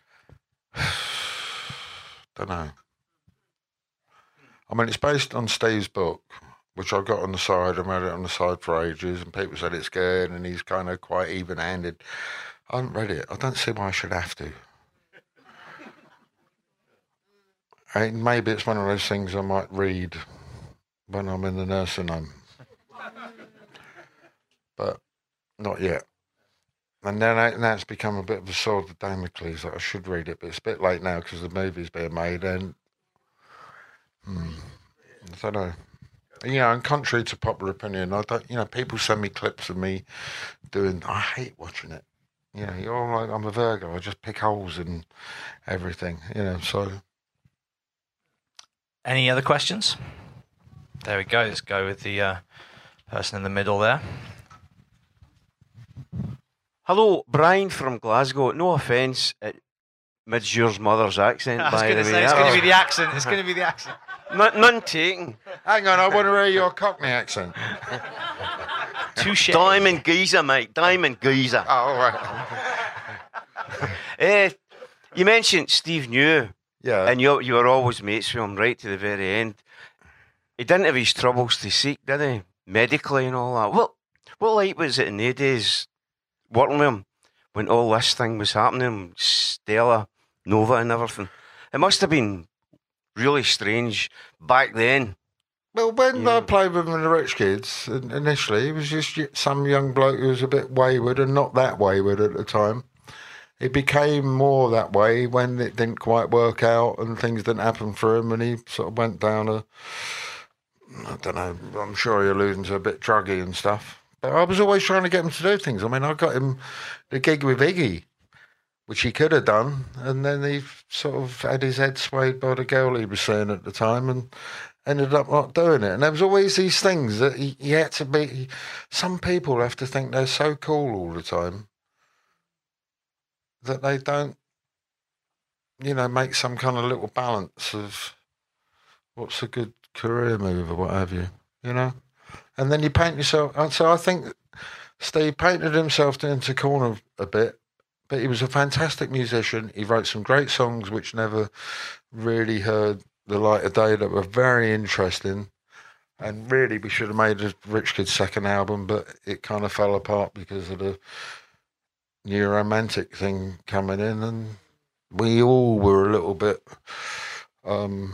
Don't know. I mean, it's based on Steve's book, which I got on the side. I read it on the side for ages, and people said it's good, and he's kind of quite even-handed. I haven't read it. I don't see why I should have to. And maybe it's one of those things I might read when I'm in the nursing home. But not yet. And then I, now it's become a bit of a sword of Damocles. Like I should read it, but it's a bit late now because the movie's being made. And hmm, I don't know. You know, and contrary to popular opinion, I don't. You know, people send me clips of me doing. I hate watching it. You know, you're like I'm a Virgo. I just pick holes in everything. You know, so. Any other questions? There we go. Let's go with the uh, person in the middle there. Hello, Brian from Glasgow. No offence at Midgeur's mother's accent, I was by going the to way. say, it's That going to was- be the accent. It's going to be the accent. None, none taken. Hang on, I want to hear your Cockney accent. Touche. Diamond geezer, mate. Diamond geezer. Oh, all right. Eh, you mentioned Steve New, Yeah. and you you were always mates with him right to the very end. He didn't have his troubles to seek, did he? Medically and all that. What what like was it in the days working with him when all this thing was happening, Stella, Nova and everything? It must have been really strange back then. Well, when Yeah. I played with him in the Rich Kids, in- initially, he was just y- some young bloke who was a bit wayward and not that wayward at the time. He became more that way when it didn't quite work out and things didn't happen for him, and he sort of went down a, I don't know, I'm sure you're alluding to a bit druggy and stuff. But I was always trying to get him to do things. I mean, I got him the gig with Iggy, which he could have done, and then he sort of had his head swayed by the girl he was seeing at the time and ended up not doing it. And there was always these things that he, he had to be... Some people have to think they're so cool all the time that they don't, you know, make some kind of little balance of what's a good career move or what have you, you know? And then you paint yourself. And so I think Steve painted himself into a corner a bit, but he was a fantastic musician. He wrote some great songs which never really heard the light of day, that were very interesting. And really, we should have made a Rich Kid's second album, but it kind of fell apart because of the new romantic thing coming in, and we all were a little bit, um,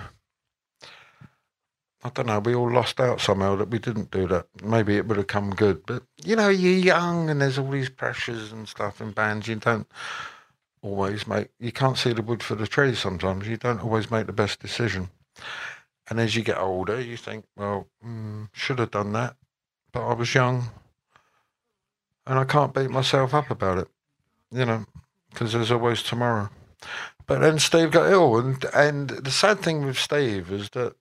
I don't know, we all lost out somehow that we didn't do that. Maybe it would have come good, but, you know, you're young and there's all these pressures and stuff in bands. You don't always make, you can't see the wood for the trees sometimes. You don't always make the best decision. And as you get older, you think, well, mm, should have done that, but I was young, and I can't beat myself up about it, you know, because there's always tomorrow. But then Steve got ill, and and the sad thing with Steve is that,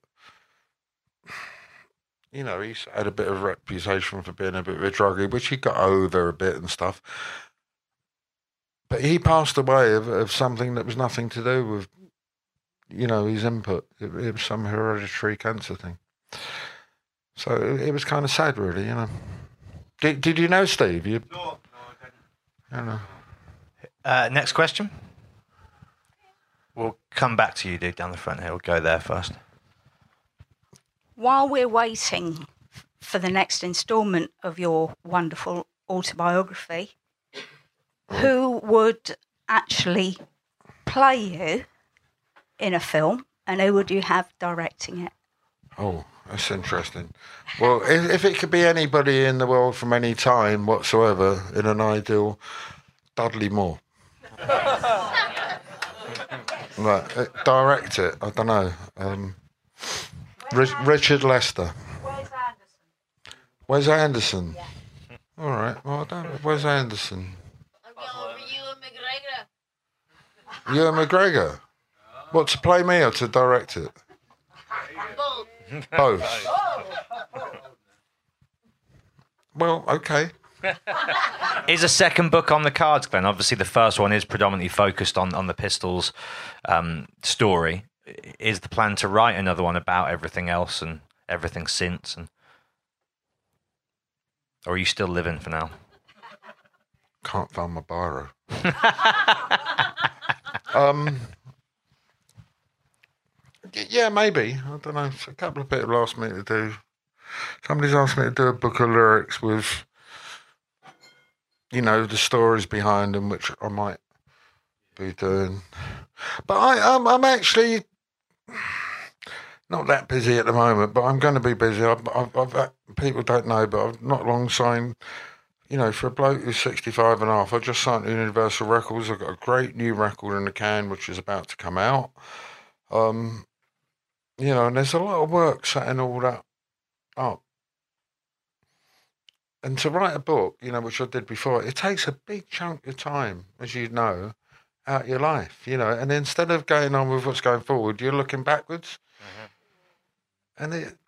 you know, he's had a bit of a reputation for being a bit of a druggie, which he got over a bit and stuff. But he passed away of, of something that was nothing to do with, you know, his input. It, it was some hereditary cancer thing. So it, it was kind of sad, really, you know. Did, did you know Steve? You, no, no, I didn't. I don't know. Uh, next question. We'll come back to you, dude, down the front here. We'll go there first. While we're waiting for the next instalment of your wonderful autobiography, who would actually play you in a film, and who would you have directing it? Oh, that's interesting. Well, if, if it could be anybody in the world from any time whatsoever, in an ideal, Dudley Moore. Right, uh, direct it, I don't know. Um, Rich, Richard Lester. Where's Anderson? Where's Anderson? Yeah. All right, well, I don't know. Where's Anderson? I'm going for Ewan McGregor. Ewan McGregor? What, to play me or to direct it? Both. Both. Well, okay. Is a second book on the cards, Glenn? Obviously, the first one is predominantly focused on, on the Pistols um, story. Is the plan to write another one about everything else and everything since? And or are you still living for now? Can't find my biro. um... Yeah, maybe. I don't know. A couple of people asked me to do... Somebody's asked me to do a book of lyrics with, you know, the stories behind them, which I might be doing. But I, I'm, I'm actually not that busy at the moment, but I'm going to be busy. I've, I've, I've, people don't know, but I've not long signed, you know, for a bloke who's sixty-five and a half, I just signed to Universal Records. I've got a great new record in the can, which is about to come out. Um... You know, and there's a lot of work setting all that up. And to write a book, you know, which I did before, it takes a big chunk of time, as you know, out of your life, you know. And instead of going on with what's going forward, you're looking backwards. Mm-hmm. And it,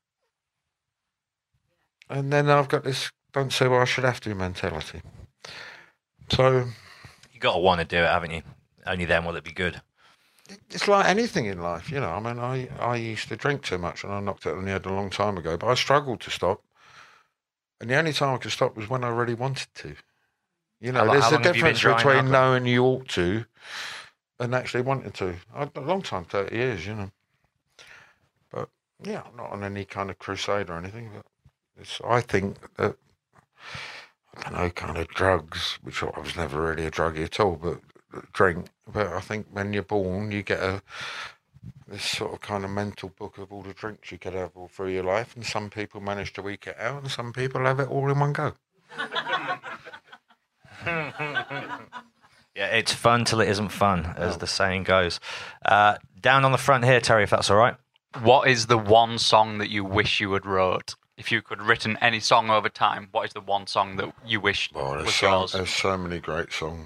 and then I've got this don't say what I should have to mentality. So... You got to want to do it, haven't you? Only then will it be good. It's like anything in life, you know. I mean, I, I used to drink too much and I knocked it on the head a long time ago, but I struggled to stop. And the only time I could stop was when I really wanted to. You know, how, there's how a difference between knowing you ought to and actually wanting to. I, a long time, thirty years, you know. But, yeah, I'm not on any kind of crusade or anything. But it's, I think that, I don't know, kind of drugs, which I was never really a druggie at all, but drink. But I think when you're born, you get a this sort of kind of mental book of all the drinks you could have all through your life, and some people manage to eke it out, and some people have it all in one go. Yeah, it's fun till it isn't fun, as the saying goes. Uh, down on the front here, Terry, if that's all right. What is the one song that you wish you had wrote? If you could have written any song over time, what is the one song that you wish oh, there's was so, yours? There's so many great songs.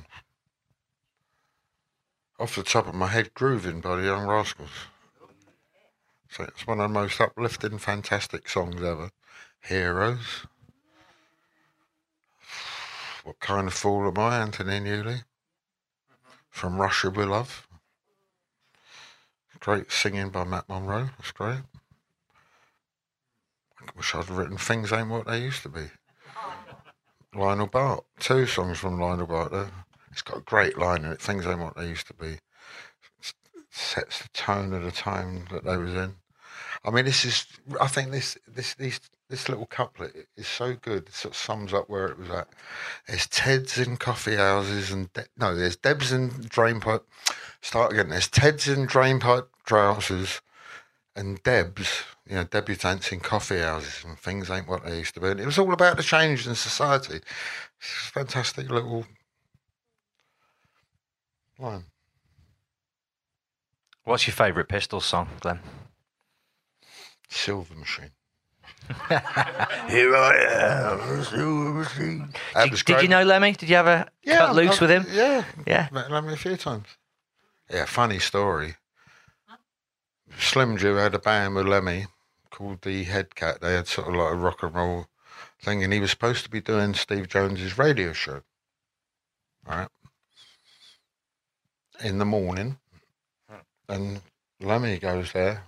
Off the top of my head, Groovin' by the Young Rascals. So it's one of the most uplifting, fantastic songs ever. Heroes. What Kind of Fool Am I, Anthony Newley. From Russia With Love. Great singing by Matt Monro, that's great. wish I'd written Things Ain't What They Used to Be. Lionel Bart. Two songs from Lionel Bart there. It's got a great line in it. Things Ain't What They Used to Be. It sets the tone of the time that they was in. I mean, this is. I think this this this this little couplet is so good. It sort of sums up where it was at. There's Teds in coffee houses and De- no, there's Debs in drainpipe. Start again. There's Teds in drainpipe trousers and Debs, you know, debutantes in coffee houses, and things ain't what they used to be. And it was all about the change in society. It's a fantastic little line. What's your favourite Pistols song, Glenn? Silver Machine. Here I am, Silver Machine. That was Did, did you know Lemmy? Did you ever Yeah, cut loose I've- with him? Yeah, Yeah. met Lemmy a few times. Yeah, funny story. Slim Jew had a band with Lemmy called the Head Cat. They had sort of like a rock and roll thing, and he was supposed to be doing Steve Jones's radio show. Right. In the morning, and Lemmy goes there.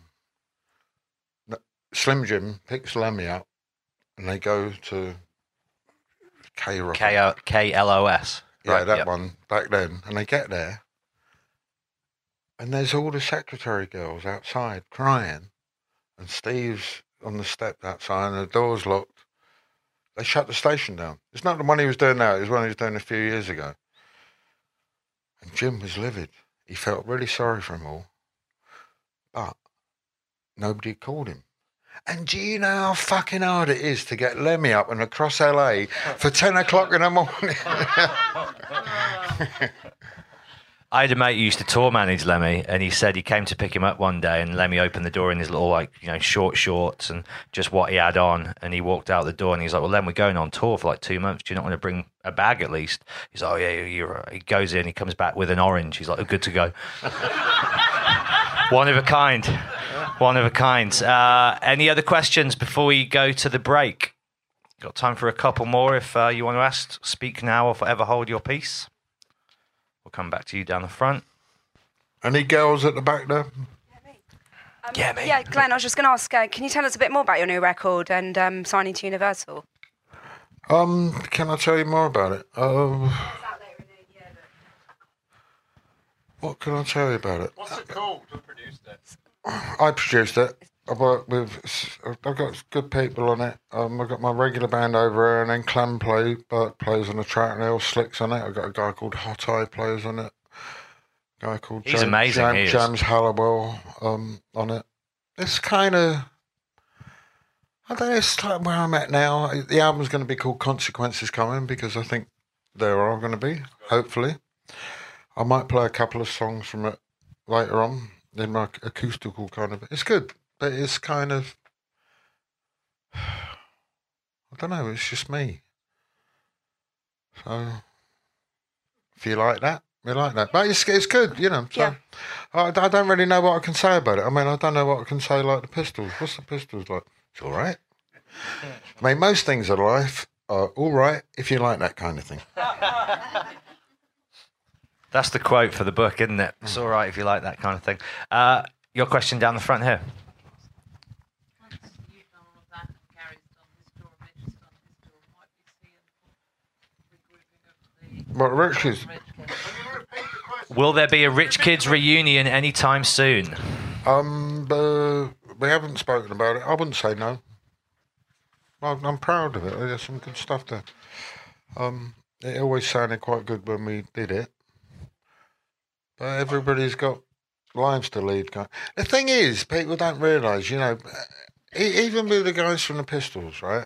Slim Jim picks Lemmy up, and they go to K Rock. K L O S. Yeah, Right, that yep. one back then. And they get there, and there's all the secretary girls outside crying, and Steve's on the step outside, and the door's locked. They shut the station down. It's not the one he was doing now, it was one he was doing a few years ago. And Jim was livid. He felt really sorry for them all. But nobody called him. And do you know how fucking hard it is to get Lemmy up and across L A for ten o'clock in the morning? I had a mate who used to tour manage Lemmy, and he said he came to pick him up one day, and Lemmy opened the door in his little, like, you know, short shorts and just what he had on, and he walked out the door, and he's like, well, Lem, we're going on tour for like two months. Do you not want to bring a bag at least? He's like, oh, yeah, you're right. He goes in, he comes back with an orange. He's like, oh, good to go. One of a kind. One of a kind. Uh, any other questions before we go to the break? Got time for a couple more if uh, you want to ask. Speak now or forever hold your peace. We'll come back to you down the front. Any girls at the back there? Um, Yeah, mate. Yeah, Glenn, I was just going to ask, uh, can you tell us a bit more about your new record and um, signing to Universal? Um, can I tell you more about it? Uh, what can I tell you about it? What's it called? Who produced it? I produced it. I worked with. I've got good people on it. Um, I've got my regular band over here, and then Clem play, Bert plays on the track, and Earl Slicks on it. I've got a guy called Hot Eye plays on it. A guy called He's James, amazing, James, he is. James Halliwell um, on it. It's kind of. I don't know. It's like where I'm at now. The album's going to be called Consequences Coming because I think there are going to be. Hopefully, I might play a couple of songs from it later on in my acoustical kind of. It's good. But it's kind of, I don't know, it's just me. So, if you like that, you like that. But it's, it's good, you know. So Yeah. I, I don't really know what I can say about it. I mean, I don't know what I can say like the Pistols. What's the Pistols like? It's all right. I mean, most things in life are all right if you like that kind of thing. That's the quote for the book, isn't it? It's all right if you like that kind of thing. Uh, your question down the front here. What, Rich Kids? Will there be a Rich Kids reunion anytime soon? Um, uh, we haven't spoken about it. I wouldn't say no. I'm, I'm proud of it. There's some good stuff there. Um, it always sounded quite good when we did it. But everybody's got lives to lead. The thing is, people don't realise, you know, e- even with the guys from the Pistols, right?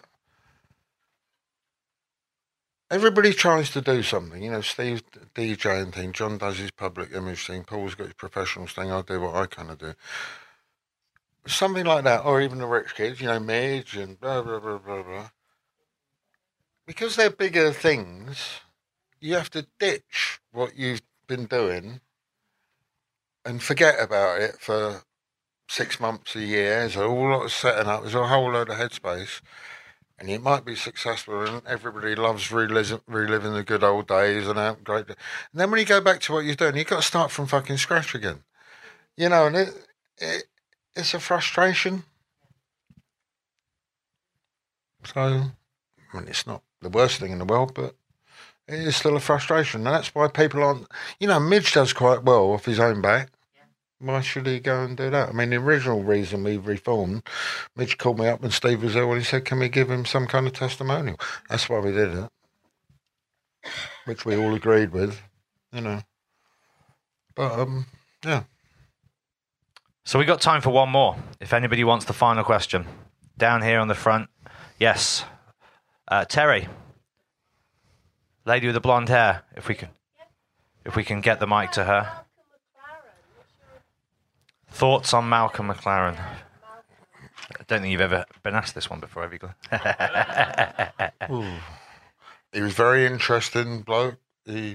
Everybody tries to do something. You know, Steve's DJing thing, John does his public image thing, Paul's got his professional thing, I do what I kind of do. Something like that, or even the Rich Kids, you know, Midge and blah, blah, blah, blah, blah. Because they're bigger things, you have to ditch what you've been doing and forget about it for six months, a year. There's a whole lot of setting up, there's a whole load of headspace. And it might be successful, and everybody loves reliz- reliving the good old days and how great. And then when you go back to what you're doing, you've got to start from fucking scratch again. You know, and it, it it's a frustration. So, I mean, it's not the worst thing in the world, but it is still a frustration. And that's why people aren't... You know, Midge does quite well off his own back. Why should he go and do that? I mean, the original reason we reformed, Midge called me up when Steve was there and he said, can we give him some kind of testimonial? That's why we did it. Which we all agreed with, you know. But, um, yeah. So we got time for one more. If anybody wants the final question. Down here on the front. Yes. Uh, Terry. Lady with the blonde hair. If we can, if we can get the mic to her. Thoughts on Malcolm McLaren? I don't think you've ever been asked this one before, have you, Glenn? He was very interesting bloke. He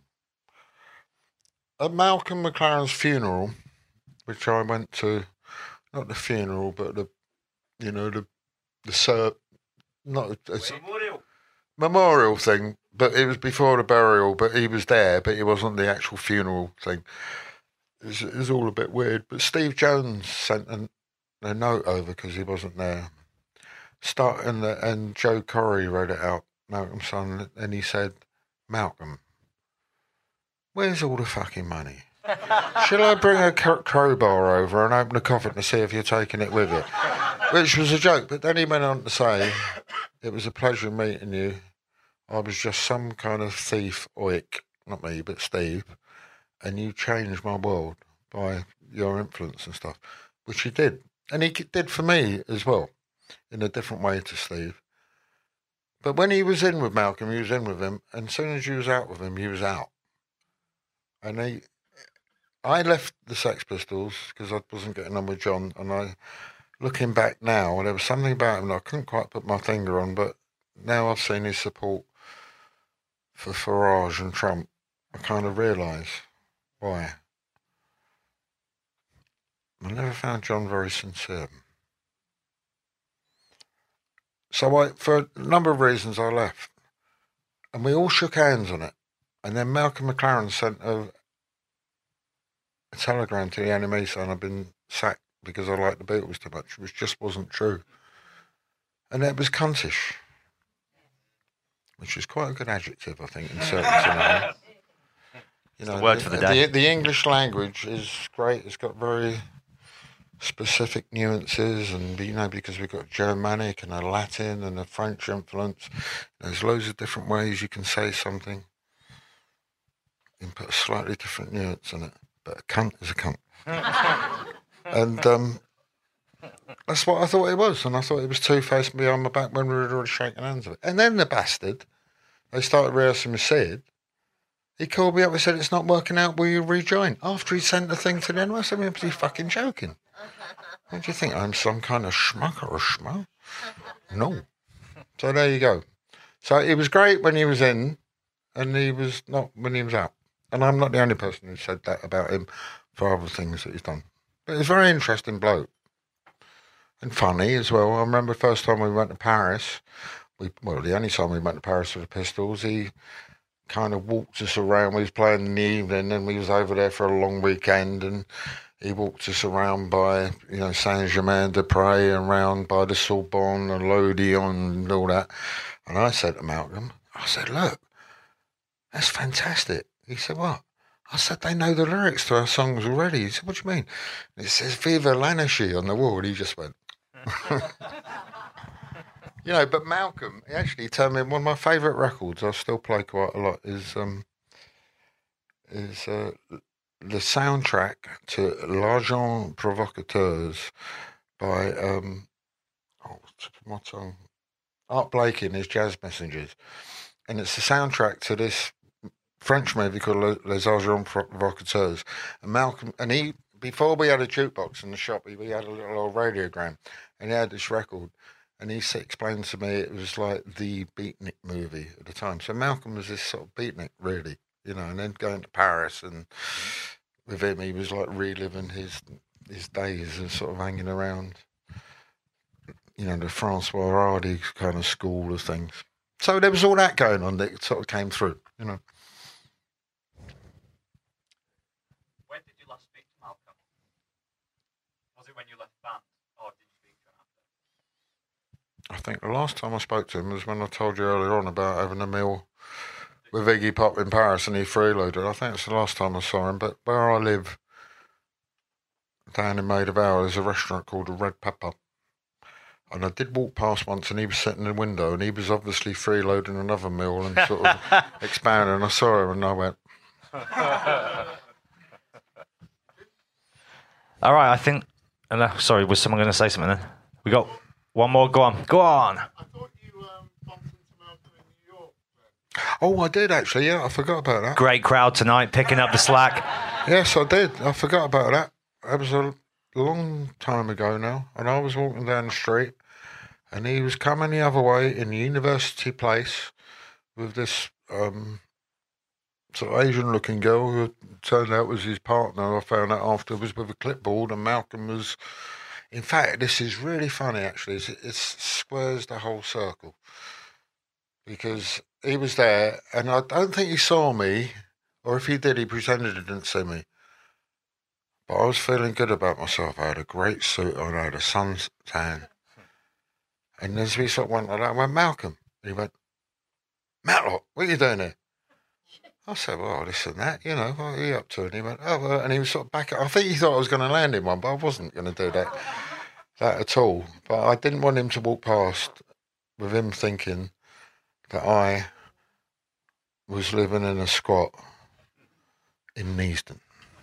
at Malcolm McLaren's funeral, which I went to, not the funeral, but the, you know, the the ser- not a, a memorial memorial thing. But it was before the burial. But he was there, but it wasn't the actual funeral thing. It was, it was all a bit weird. But Steve Jones sent an, a note over because he wasn't there. Start and the, and Joe Corey wrote it out, Malcolm's son, and he said, Malcolm, where's all the fucking money? Shall I bring a crowbar over and open the coffin to see if you're taking it with you? Which was a joke, but then he went on to say, it was a pleasure meeting you. I was just some kind of thief, oik, not me, but Steve, and you changed my world by your influence and stuff, which he did. And he did for me as well, in a different way to Steve. But when he was in with Malcolm, he was in with him, and as soon as you was out with him, he was out. And he, I left the Sex Pistols because I wasn't getting on with John, and I, looking back now, there was something about him that I couldn't quite put my finger on, but now I've seen his support for Farage and Trump, I kind of realise why. I never found John very sincere. So I, for a number of reasons, I left. And we all shook hands on it. And then Malcolm McLaren sent a, a telegram to the enemy saying I'd been sacked because I liked the Beatles too much, which just wasn't true. And it was cuntish, which is quite a good adjective, I think, in certain scenarios. You know, the word for the day. The, the English language is great. It's got very specific nuances, and you know, because we've got Germanic and a Latin and a French influence, there's loads of different ways you can say something. You can put a slightly different nuance in it, but a cunt is a cunt. And um, that's what I thought it was, and I thought it was two-faced behind my back when we were already shaking hands with it. And then the bastard, they started rehearsing with Sid. He called me up and said, it's not working out, will you rejoin? After he sent the thing to the N Y S, I mean, was he fucking joking? What do you think, I'm some kind of schmuck or a schmo? No. So there you go. So it was great when he was in, and he was not when he was out. And I'm not the only person who said that about him for other things that he's done. But he's a very interesting bloke. And funny as well. I remember the first time we went to Paris, we well, the only time we went to Paris with the Pistols, he kind of walked us around. We was playing in the evening, and we was over there for a long weekend, and he walked us around by, you know, Saint-Germain-des-Prés and around by the Sorbonne and l'Odéon and all that. And I said to Malcolm, I said, look, that's fantastic. He said, what? I said, they know the lyrics to our songs already. He said, what do you mean? And it says, Viva l'Anarchie on the wall. And he just went... You know, but Malcolm, he actually told me one of my favourite records, I still play quite a lot, is um, is uh, the soundtrack to L'Agent Provocateurs by, um, oh, my tongue, Art Blakey and his Jazz Messengers. And it's the soundtrack to this French movie called Les Agents Provocateurs. And Malcolm, and he, before we had a jukebox in the shop, we had a little old radiogram, and he had this record. And he explained to me it was like the beatnik movie at the time. So Malcolm was this sort of beatnik, really, you know, and then going to Paris, and with him, he was like reliving his his days and sort of hanging around, you know, the Francois Hardy kind of school of things. So there was all that going on that sort of came through, you know. When did you last speak to Malcolm? Was it when you left the band, or did you speak to him after? I think the last time I spoke to him was when I told you earlier on about having a meal with Iggy Pop in Paris and he freeloaded. I think it's the last time I saw him. But where I live, down in Maid of Vale, there's a restaurant called the Red Pepper. And I did walk past once and he was sitting in the window and he was obviously freeloading another meal and sort of expanding. And I saw him and I went... All right, I think... Uh, sorry, was someone going to say something then? We got one more. Go on. Go on. I thought you um, bumped into Malcolm in New York. Oh, I did actually, yeah. I forgot about that. Great crowd tonight, picking up the slack. Yes, I did. I forgot about that. That was a long time ago now. And I was walking down the street and he was coming the other way in University Place with this um, sort of Asian-looking girl who turned out was his partner. I found out afterwards with a clipboard, and Malcolm was... In fact, this is really funny, actually. It it squares the whole circle. Because he was there, and I don't think he saw me, or if he did, he pretended he didn't see me. But I was feeling good about myself. I had a great suit on, I had a suntan. And as we sort of went like that, I went, Malcolm. And he went, Matlock, what are you doing here? I said, well, this and that, you know, what are you up to? And he went, oh, well, and he was sort of back. I think he thought I was going to land him one, but I wasn't going to do that, that at all. But I didn't want him to walk past with him thinking that I was living in a squat in Neasden.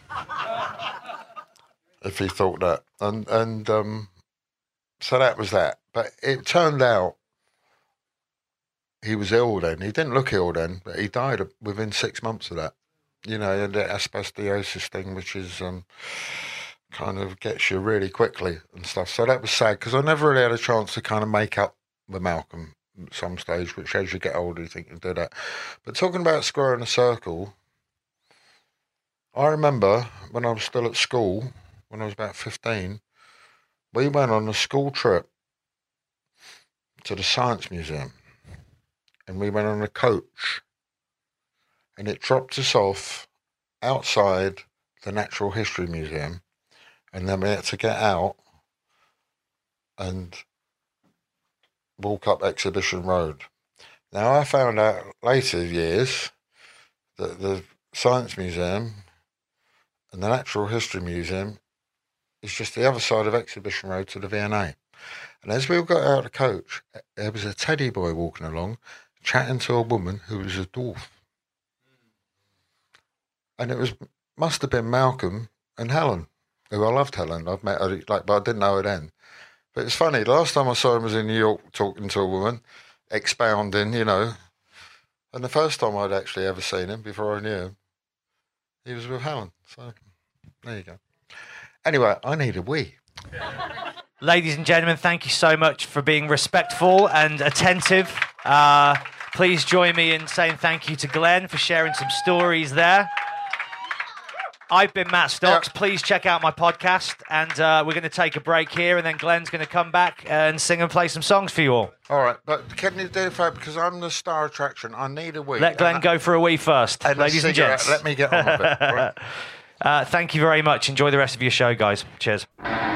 If he thought that. And, and um, so that was that. But it turned out he was ill then. He didn't look ill then, but he died within six months of that. You know, and the asbestosis thing, which is um, kind of gets you really quickly and stuff. So that was sad because I never really had a chance to kind of make up with Malcolm at some stage, which as you get older, you think you can do that. But talking about squaring a circle, I remember when I was still at school, when I was about fifteen, we went on a school trip to the Science Museum. And we went on a coach, and it dropped us off outside the Natural History Museum, and then we had to get out and walk up Exhibition Road. Now, I found out later years that the Science Museum and the Natural History Museum is just the other side of Exhibition Road to the V and A. And as we all got out of the coach, there was a teddy boy walking along, chatting to a woman who was a dwarf. And it was must have been Malcolm and Helen, who I loved Helen. I've met her, like, but I didn't know her then. But it's funny, the last time I saw him was in New York talking to a woman, expounding, you know. And the first time I'd actually ever seen him, before I knew him, he was with Helen. So, there you go. Anyway, I need a wee. Ladies and gentlemen, thank you so much for being respectful and attentive. Uh, please join me in saying thank you to Glenn for sharing some stories there. I've been Matt Stocks. Yeah. Please check out my podcast, and uh, we're going to take a break here, and then Glenn's going to come back and sing and play some songs for you all. All right, but can you do a favour, because I'm the star attraction, I need a wee. Let Glenn go for a wee first, and ladies and gents. Let me get on with it. Right? uh, thank you very much. Enjoy the rest of your show, guys. Cheers.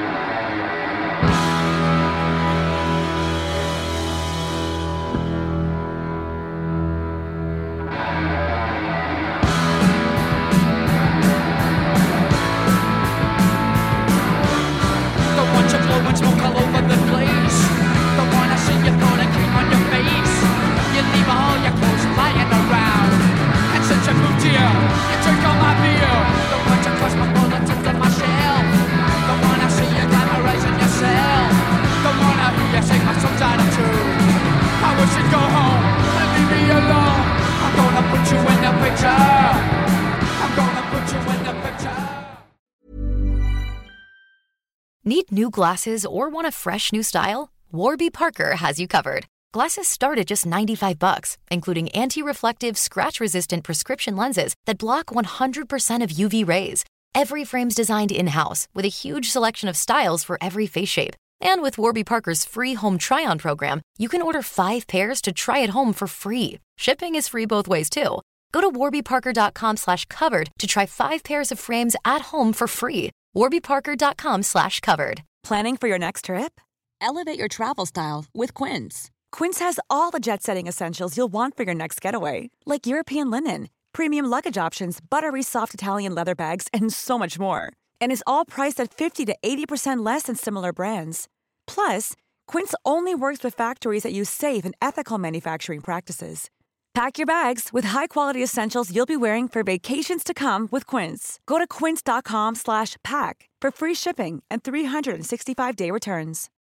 Need new glasses or want a fresh new style? Warby Parker has you covered. Glasses start at just ninety-five bucks, including anti-reflective, scratch-resistant prescription lenses that block one hundred percent of U V rays. Every frame's designed in-house with a huge selection of styles for every face shape. And with Warby Parker's free home try-on program, you can order five pairs to try at home for free. Shipping is free both ways, too. Go to warbyparker.com slash covered to try five pairs of frames at home for free. warbyparker.com slash covered. Planning for your next trip? Elevate your travel style with Quince. Quince has all the jet-setting essentials you'll want for your next getaway, like European linen, premium luggage options, buttery soft Italian leather bags, and so much more. And is all priced at fifty to eighty percent less than similar brands. Plus, Quince only works with factories that use safe and ethical manufacturing practices. Pack your bags with high-quality essentials you'll be wearing for vacations to come with Quince. Go to quince.com slash pack for free shipping and three sixty-five day returns.